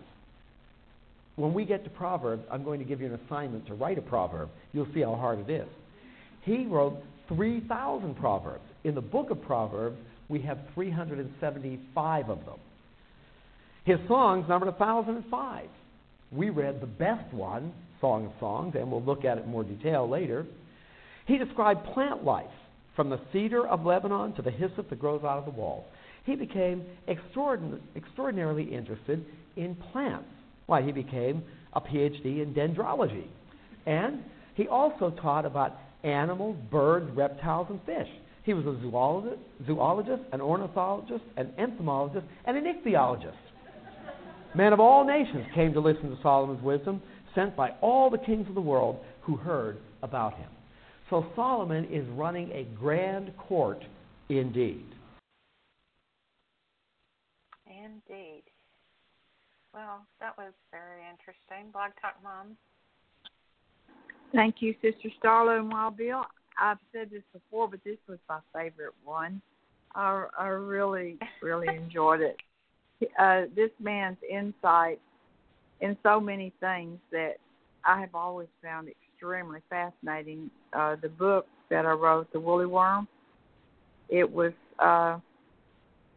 When we get to Proverbs, I'm going to give you an assignment to write a proverb. You'll see how hard it is. He wrote three thousand proverbs. In the book of Proverbs, we have three hundred seventy-five of them. His songs numbered one thousand five. We read the best one, Song of Songs, and we'll look at it in more detail later. He described plant life, from the cedar of Lebanon to the hyssop that grows out of the wall. He became extraordin- extraordinarily interested in plants. Why, he became a P H D in dendrology. And he also taught about animals, birds, reptiles, and fish. He was a zoologist, zoologist, an ornithologist, an entomologist, and an ichthyologist. Men of all nations came to listen to Solomon's wisdom, sent by all the kings of the world who heard about him. So Solomon is running a grand court indeed. Indeed. Well, that was very interesting. Blog Talk Mom. Thank you, Sister Starla and Wild Bill. I've said this before, but this was my favorite one. I, I really, really enjoyed it. Uh, this man's insight in so many things that I have always found extremely fascinating. Uh, the book that I wrote, The Woolly Worm, it was uh,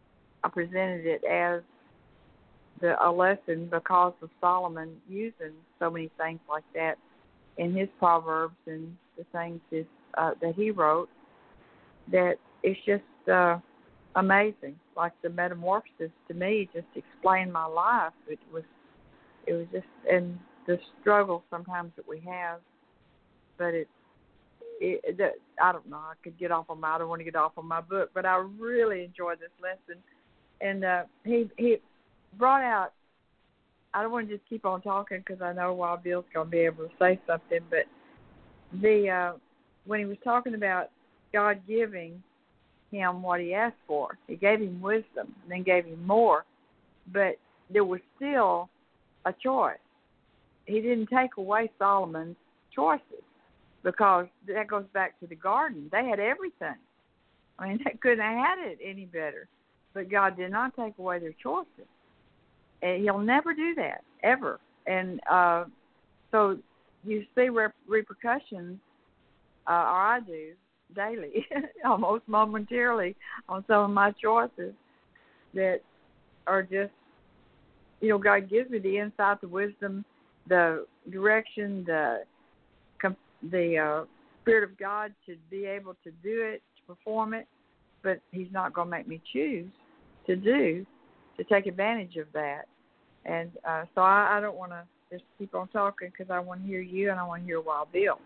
I presented it as the a lesson because of Solomon using so many things like that in his Proverbs and the things that, uh, that he wrote, that it's just uh, amazing. Like the Metamorphosis, to me, just explained my life. It was, it was just, and the struggle sometimes that we have, but it, it, the, I don't know, I could get off on my, I don't want to get off on my book, but I really enjoyed this lesson. And uh, he he brought out, I don't want to just keep on talking because I know Wild Bill's going to be able to say something, but the uh, when he was talking about God giving him what he asked for, he gave him wisdom and then gave him more, but there was still a choice. He didn't take away Solomon's choices because that goes back to the garden. They had everything. I mean, they couldn't have had it any better, but God did not take away their choices. And he'll never do that, ever. And uh, so you see rep- repercussions, uh, or I do, daily, almost momentarily, on some of my choices that are just, you know, God gives me the insight, the wisdom, the direction, the the uh, Spirit of God to be able to do it, to perform it, but he's not going to make me choose to do, to take advantage of that. And uh, so I, I don't want to just keep on talking because I want to hear you and I want to hear Wild Bill.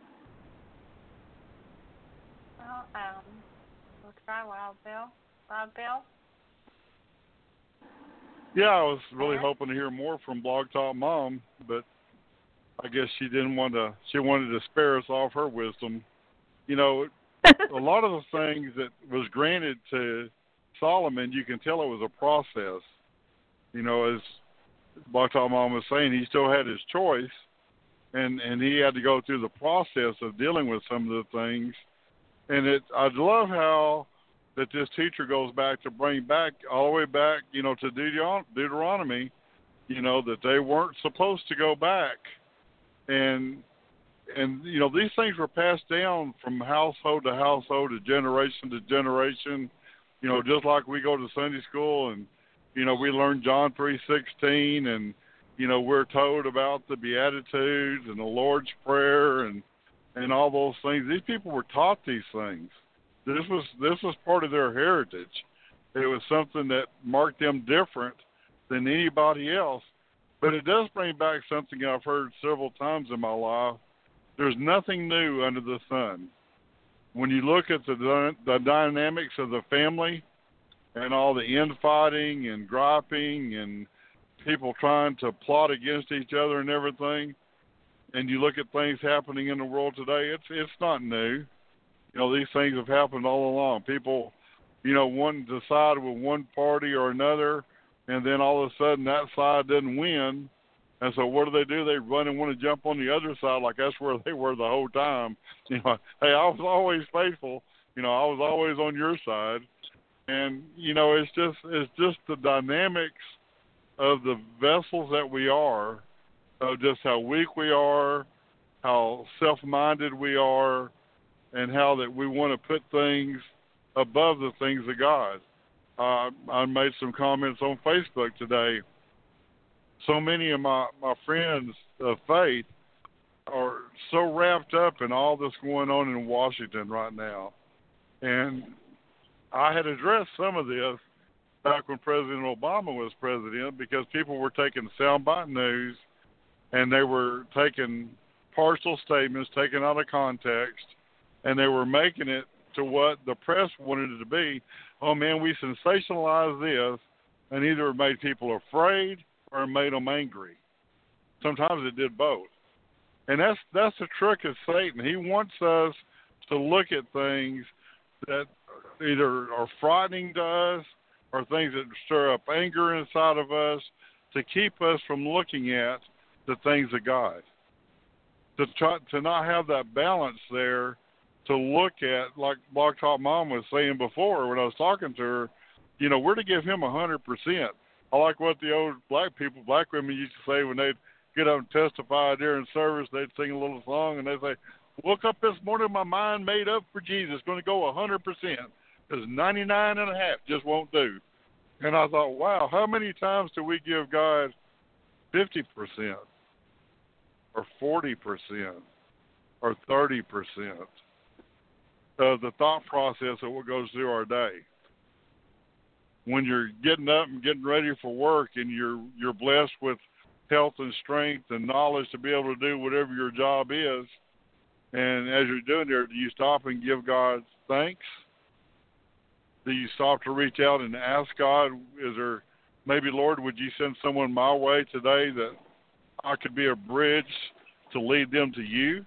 Well, um, we'll try Wild Bill. Wild Bill? Yeah, I was really hoping to hear more from Blog Talk Mom, but I guess she didn't want to, she wanted to spare us off her wisdom. You know, a lot of the things that was granted to Solomon, you can tell it was a process. You know, as Blog Talk Mom was saying, he still had his choice, and, and he had to go through the process of dealing with some of the things. And it, I love how that this teacher goes back to bring back all the way back, you know, to Deuteronomy, you know, that they weren't supposed to go back. And, and you know, these things were passed down from household to household, to generation to generation, you know, just like we go to Sunday school and, you know, we learn John three sixteen and, you know, we're told about the Beatitudes and the Lord's Prayer and, and all those things. These people were taught these things. This was this was part of their heritage. It was something that marked them different than anybody else. But it does bring back something I've heard several times in my life. There's nothing new under the sun. When you look at the the dynamics of the family and all the infighting and griping and people trying to plot against each other and everything, and you look at things happening in the world today, it's it's not new. You know, these things have happened all along. People, you know, one decide with one party or another, and then all of a sudden that side doesn't win. And so what do they do? They run and want to jump on the other side like that's where they were the whole time. You know, hey, I was always faithful. You know, I was always on your side. And, you know, it's just it's just the dynamics of the vessels that we are, of just how weak we are, how self-minded we are, and how that we want to put things above the things of God. Uh, I made some comments on Facebook today. So many of my, my friends of faith are so wrapped up in all that's going on in Washington right now. And I had addressed some of this back when President Obama was president because people were taking soundbite news and they were taking partial statements taken out of context, and they were making it to what the press wanted it to be. Oh, man, we sensationalized this, and either it made people afraid or it made them angry. Sometimes it did both. And that's that's the trick of Satan. He wants us to look at things that either are frightening to us or things that stir up anger inside of us to keep us from looking at the things of God. To try to not have that balance there to look at, like Blog Talk Mom was saying before when I was talking to her, you know, we're to give him one hundred percent. I like what the old black people, black women used to say when they'd get up and testify during service, they'd sing a little song and they'd say, woke up this morning, my mind made up for Jesus, going to go one hundred percent because ninety-nine and a half just won't do. And I thought, wow, how many times do we give God fifty percent or forty percent or thirty percent of the thought process of what goes through our day? When you're getting up and getting ready for work and you're you're blessed with health and strength and knowledge to be able to do whatever your job is, and as you're doing there, do you stop and give God thanks? Do you stop to reach out and ask God, is there maybe, Lord, would you send someone my way today that I could be a bridge to lead them to you?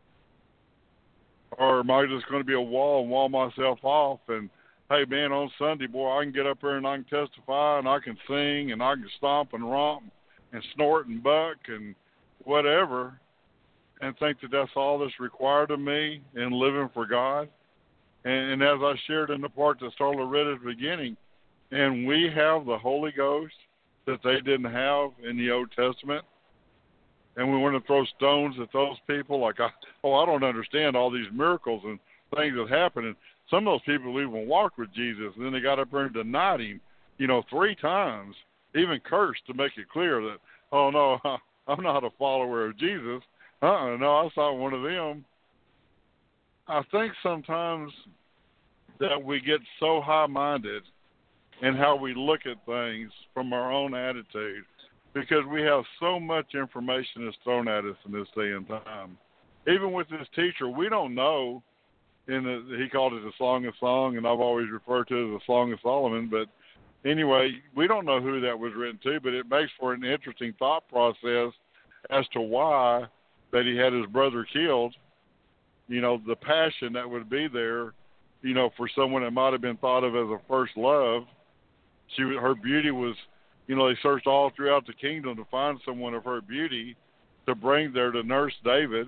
Or am I just going to be a wall and wall myself off and, hey, man, on Sunday, boy, I can get up here and I can testify and I can sing and I can stomp and romp and snort and buck and whatever, and think that that's all that's required of me in living for God? And, and as I shared in the part that Starla read at the beginning, and we have the Holy Ghost that they didn't have in the Old Testament, and we want to throw stones at those people like, I, oh, I don't understand all these miracles and things that happen. And some of those people even walked with Jesus, and then they got up there and denied him, you know, three times, even cursed to make it clear that, oh, no, I'm not a follower of Jesus. Uh-uh, no, I saw one of them. I think sometimes that we get so high-minded in how we look at things from our own attitude, because we have so much information that's thrown at us in this day and time. Even with this teacher, we don't know, in the, he called it the Song of Song, and I've always referred to it as the Song of Solomon, but anyway, we don't know who that was written to, but it makes for an interesting thought process as to why that he had his brother killed. You know, the passion that would be there, you know, for someone that might have been thought of as a first love. She, her beauty was, you know, they searched all throughout the kingdom to find someone of her beauty to bring there to nurse David.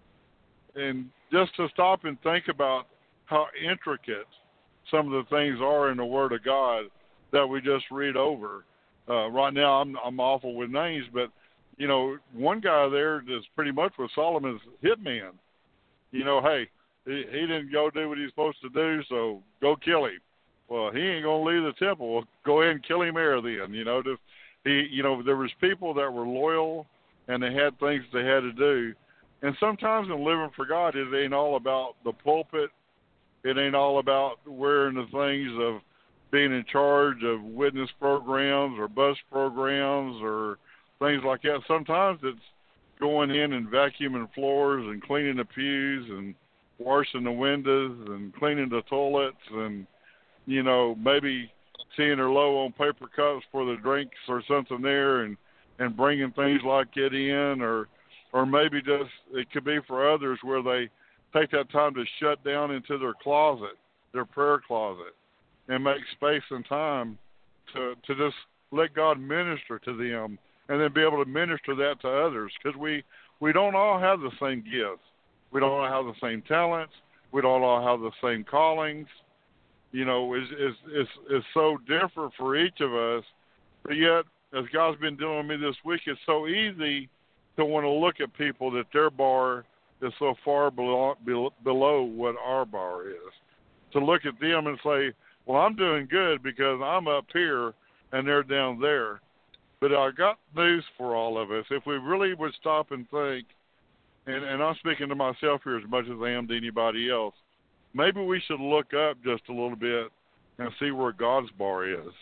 And just to stop and think about how intricate some of the things are in the Word of God that we just read over. Uh, right now, I'm I'm awful with names, but, you know, one guy there that's pretty much was Solomon's hitman. You know, hey, he, he didn't go do what he's supposed to do, so go kill him. Well, he ain't gonna leave the temple. Well, go ahead and kill him there then. You know, just he, you know, there was people that were loyal and they had things they had to do. And sometimes in living for God, it ain't all about the pulpit. It ain't all about wearing the things of being in charge of witness programs or bus programs or things like that. Sometimes it's going in and vacuuming floors and cleaning the pews and washing the windows and cleaning the toilets and, you know, maybe seeing her low on paper cups for the drinks or something there and, and bringing things like it in, or or maybe just it could be for others where they take that time to shut down into their closet, their prayer closet, and make space and time to to just let God minister to them, and then be able to minister that to others, because we, we don't all have the same gifts. We don't all have the same talents. We don't all have the same callings. You know, it's, it's, it's, it's so different for each of us. But yet, as God's been doing with me this week, it's so easy to want to look at people that their bar is so far below, below what our bar is. To look at them and say, well, I'm doing good because I'm up here and they're down there. But I got news for all of us. If we really would stop and think, and, and I'm speaking to myself here as much as I am to anybody else, maybe we should look up just a little bit and see where God's bar is.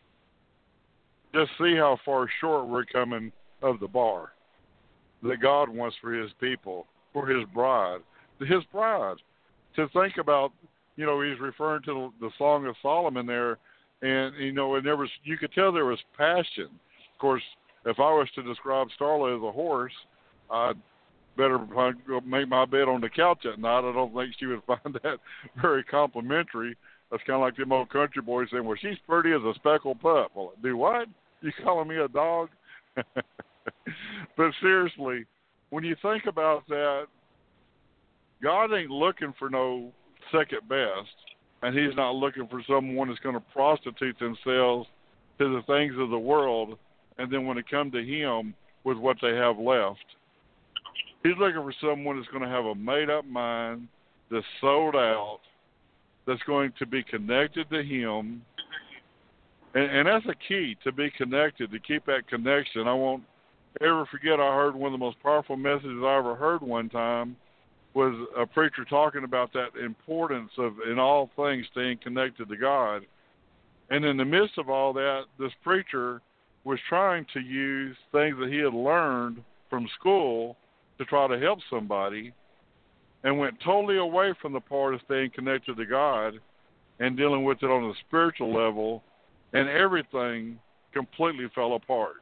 Just see how far short we're coming of the bar that God wants for his people, for his bride, his bride. To think about, you know, he's referring to the Song of Solomon there, and, you know, and there was, you could tell there was passion. Of course, if I was to describe Starla as a horse, I'd better make my bed on the couch at night. I don't think she would find that very complimentary. That's kind of like them old country boys saying, well, she's pretty as a speckled pup. Well, do what? You calling me a dog? But seriously, when you think about that, God ain't looking for no second best, and he's not looking for someone that's going to prostitute themselves to the things of the world, and then when it comes to him with what they have left. He's looking for someone that's going to have a made-up mind, that's sold out, that's going to be connected to him, And, and that's a key, to be connected, to keep that connection. I won't ever forget, I heard one of the most powerful messages I ever heard one time was a preacher talking about that importance of, in all things, staying connected to God. And in the midst of all that, this preacher was trying to use things that he had learned from school to try to help somebody, and went totally away from the part of staying connected to God and dealing with it on a spiritual level, and everything completely fell apart.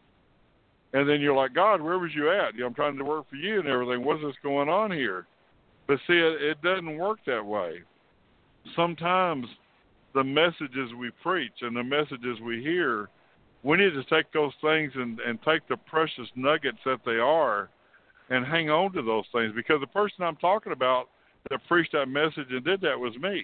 And then you're like, God, where was you at? You know, I'm trying to work for you and everything. What's this going on here? But see, it, it doesn't work that way. Sometimes the messages we preach and the messages we hear, we need to take those things and, and take the precious nuggets that they are and hang on to those things, because the person I'm talking about that preached that message and did that was me.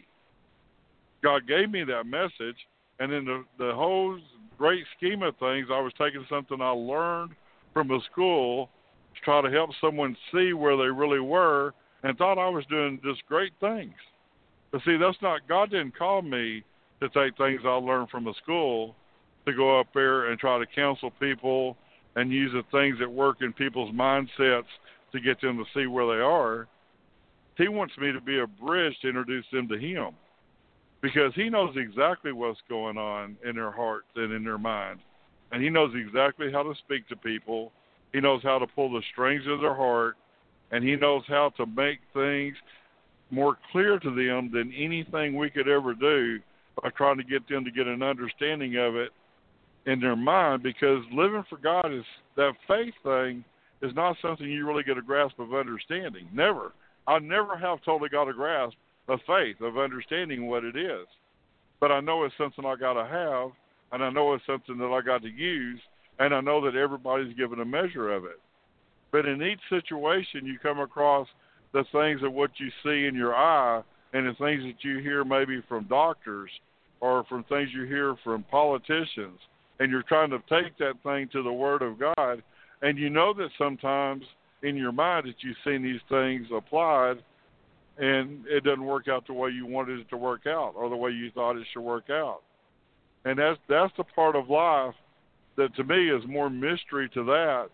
God gave me that message, and in the, the whole great scheme of things, I was taking something I learned from a school to try to help someone see where they really were, and thought I was doing just great things. But see, that's not, God didn't call me to take things I learned from a school to go up there and try to counsel people and use the things that work in people's mindsets to get them to see where they are. He wants me to be a bridge to introduce them to Him, because He knows exactly what's going on in their hearts and in their mind. And He knows exactly how to speak to people. He knows how to pull the strings of their heart, and He knows how to make things more clear to them than anything we could ever do by trying to get them to get an understanding of it in their mind, because living for God is, that faith thing is not something you really get a grasp of understanding. Never. I never have totally got a grasp of faith, of understanding what it is. But I know it's something I got to have, and I know it's something that I got to use, and I know that everybody's given a measure of it. But in each situation, you come across the things of what you see in your eye, and the things that you hear maybe from doctors or from things you hear from politicians, and you're trying to take that thing to the Word of God, and you know that sometimes in your mind that you've seen these things applied, and it doesn't work out the way you wanted it to work out or the way you thought it should work out. And that's that's the part of life that to me is more mystery to that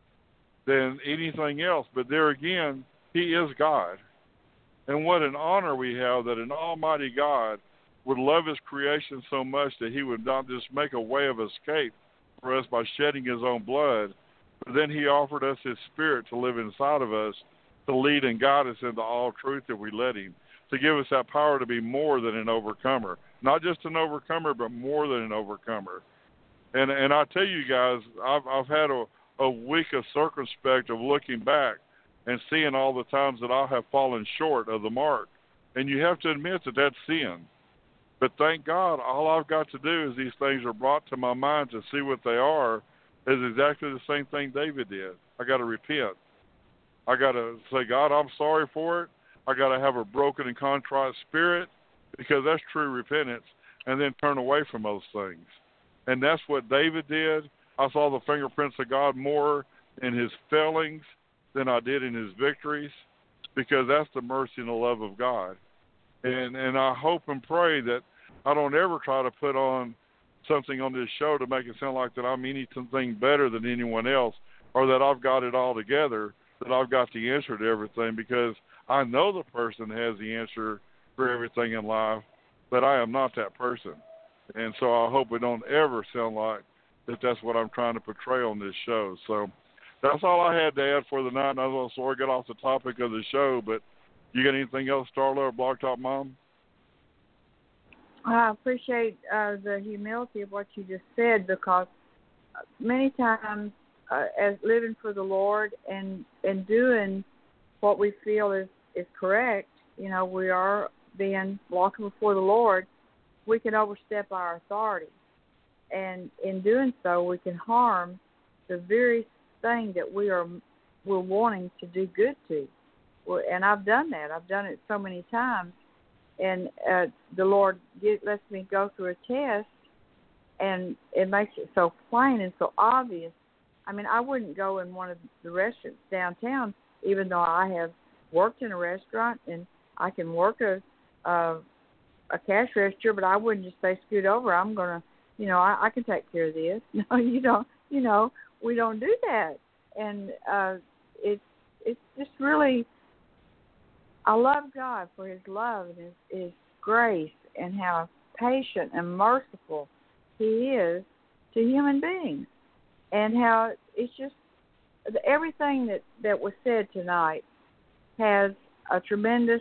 than anything else. But there again, He is God. And what an honor we have that an almighty God would love His creation so much that He would not just make a way of escape for us by shedding His own blood, but then He offered us His Spirit to live inside of us, to lead and guide us into all truth if we let Him, to give us that power to be more than an overcomer. Not just an overcomer, but more than an overcomer. And and I tell you guys, I've, I've had a, a week of circumspect of looking back and seeing all the times that I have fallen short of the mark. And you have to admit that that's sin. But thank God, all I've got to do is these things are brought to my mind to see what they are, is exactly the same thing David did. I got to repent. I got to say, God, I'm sorry for it. I got to have a broken and contrite spirit, because that's true repentance, and then turn away from those things. And that's what David did. I saw the fingerprints of God more in his failings than I did in his victories, because that's the mercy and the love of God. And and I hope and pray that I don't ever try to put on something on this show to make it sound like that I'm anything better than anyone else, or that I've got it all together, that I've got the answer to everything, because I know the person has the answer for everything in life, but I am not that person. And so I hope we don't ever sound like that that's what I'm trying to portray on this show. So that's all I had to add for the night. And I was sorry to get off the topic of the show, but you got anything else, Starla or Blog Talk Mom? I appreciate uh, the humility of what you just said, because many times uh, as living for the Lord and, and doing what we feel is, is correct, you know, we are being walking before the Lord, we can overstep our authority. And in doing so, we can harm the very thing that we are we're wanting to do good to. And I've done that. I've done it so many times. And uh, the Lord get, lets me go through a test, and it makes it so plain and so obvious. I mean, I wouldn't go in one of the restaurants downtown, even though I have worked in a restaurant and I can work a uh, a cash register, but I wouldn't just say, scoot over. I'm going to you know, I, I can take care of this. No, you don't. You know, we don't do that, and uh, it's it's just really. I love God for His love and His, His grace, and how patient and merciful He is to human beings, and how it's just everything that, that was said tonight has a tremendous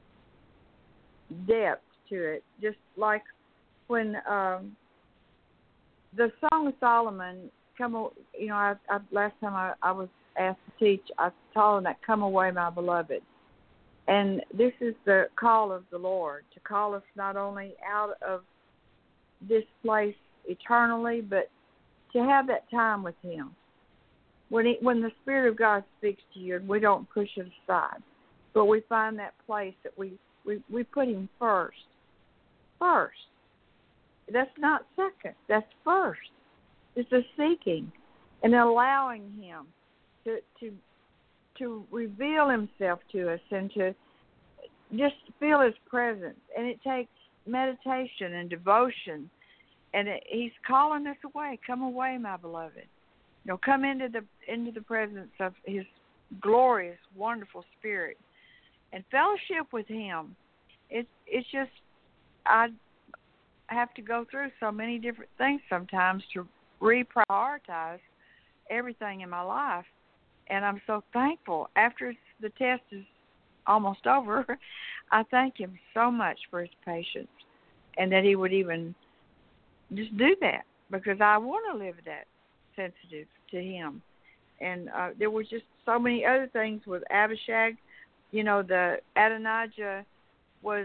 depth to it. Just like when um, the Song of Solomon, come, you know, I, I, last time I, I was asked to teach, I taught them that "Come away, my beloved." And this is the call of the Lord, to call us not only out of this place eternally, but to have that time with Him. When he, when the Spirit of God speaks to you, and we don't push it aside, but we find that place that we, we, we put Him first. First. That's not second. That's first. It's a seeking and allowing Him to to to reveal Himself to us and to just feel His presence. And it takes meditation and devotion. And it, He's calling us away. Come away, my beloved. You know, come into the into the presence of His glorious, wonderful Spirit and fellowship with Him. It's it's just I have to go through so many different things sometimes to reprioritize everything in my life. And I'm so thankful. After the test is almost over, I thank Him so much for His patience and that He would even just do that, because I want to live that sensitive to Him. And uh, there was just so many other things with Abishag. You know, the Adonijah was,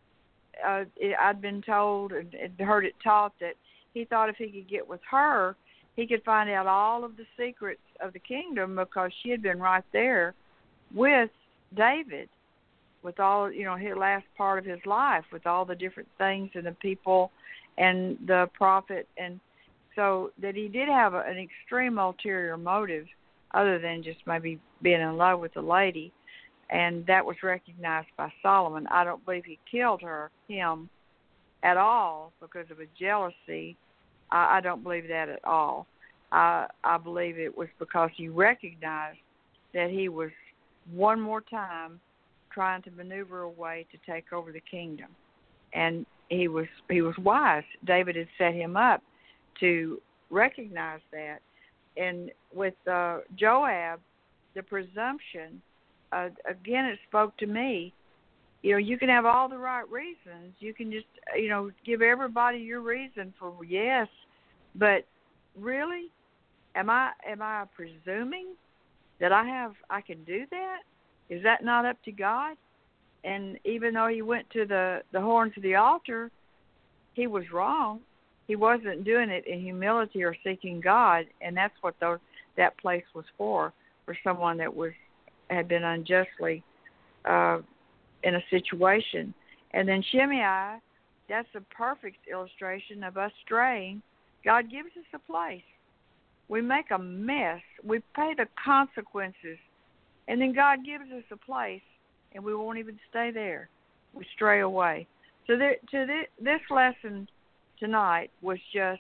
uh, it, I'd been told and, and heard it taught that he thought if he could get with her, he could find out all of the secrets of the kingdom, because she had been right there with David, with all, you know, his last part of his life, with all the different things and the people and the prophet. And so that he did have a, an extreme ulterior motive other than just maybe being in love with the lady. And that was recognized by Solomon. I don't believe he killed her, him, at all because of a jealousy. I, I don't believe that at all. I, I believe it was because he recognized that he was one more time trying to maneuver a way to take over the kingdom. And he was he was wise. David had set him up to recognize that. And with uh, Joab, the presumption, uh, again, it spoke to me. You know, you can have all the right reasons. You can just, you know, give everybody your reason for yes, but really, am I am I presuming that I have I can do that? Is that not up to God? And even though he went to the, the horns of the altar, he was wrong. He wasn't doing it in humility or seeking God, and that's what those that place was for, for someone that was had been unjustly uh, in a situation. And then Shimei, that's a perfect illustration of us straying. God gives us a place. We make a mess. We pay the consequences. And then God gives us a place, and we won't even stay there. We stray away. So there, to this, this lesson tonight was just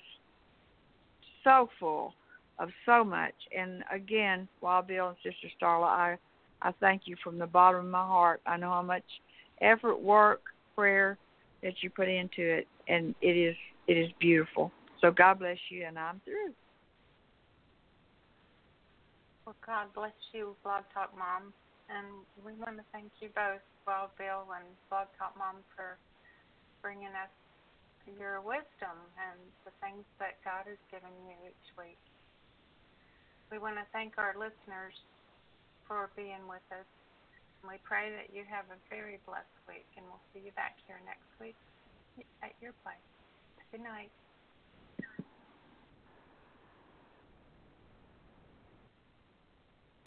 so full of so much. And again, Wild Bill and Sister Starla, I, I thank you from the bottom of my heart. I know how much effort, work, prayer that you put into it, and it is it is beautiful. So God bless you, and I'm through. Well, God bless you, Blog Talk Mom. And we want to thank you both, Wild Bill and Blog Talk Mom, for bringing us your wisdom and the things that God has given you each week. We want to thank our listeners for being with us. And we pray that you have a very blessed week, and we'll see you back here next week at your place. Good night.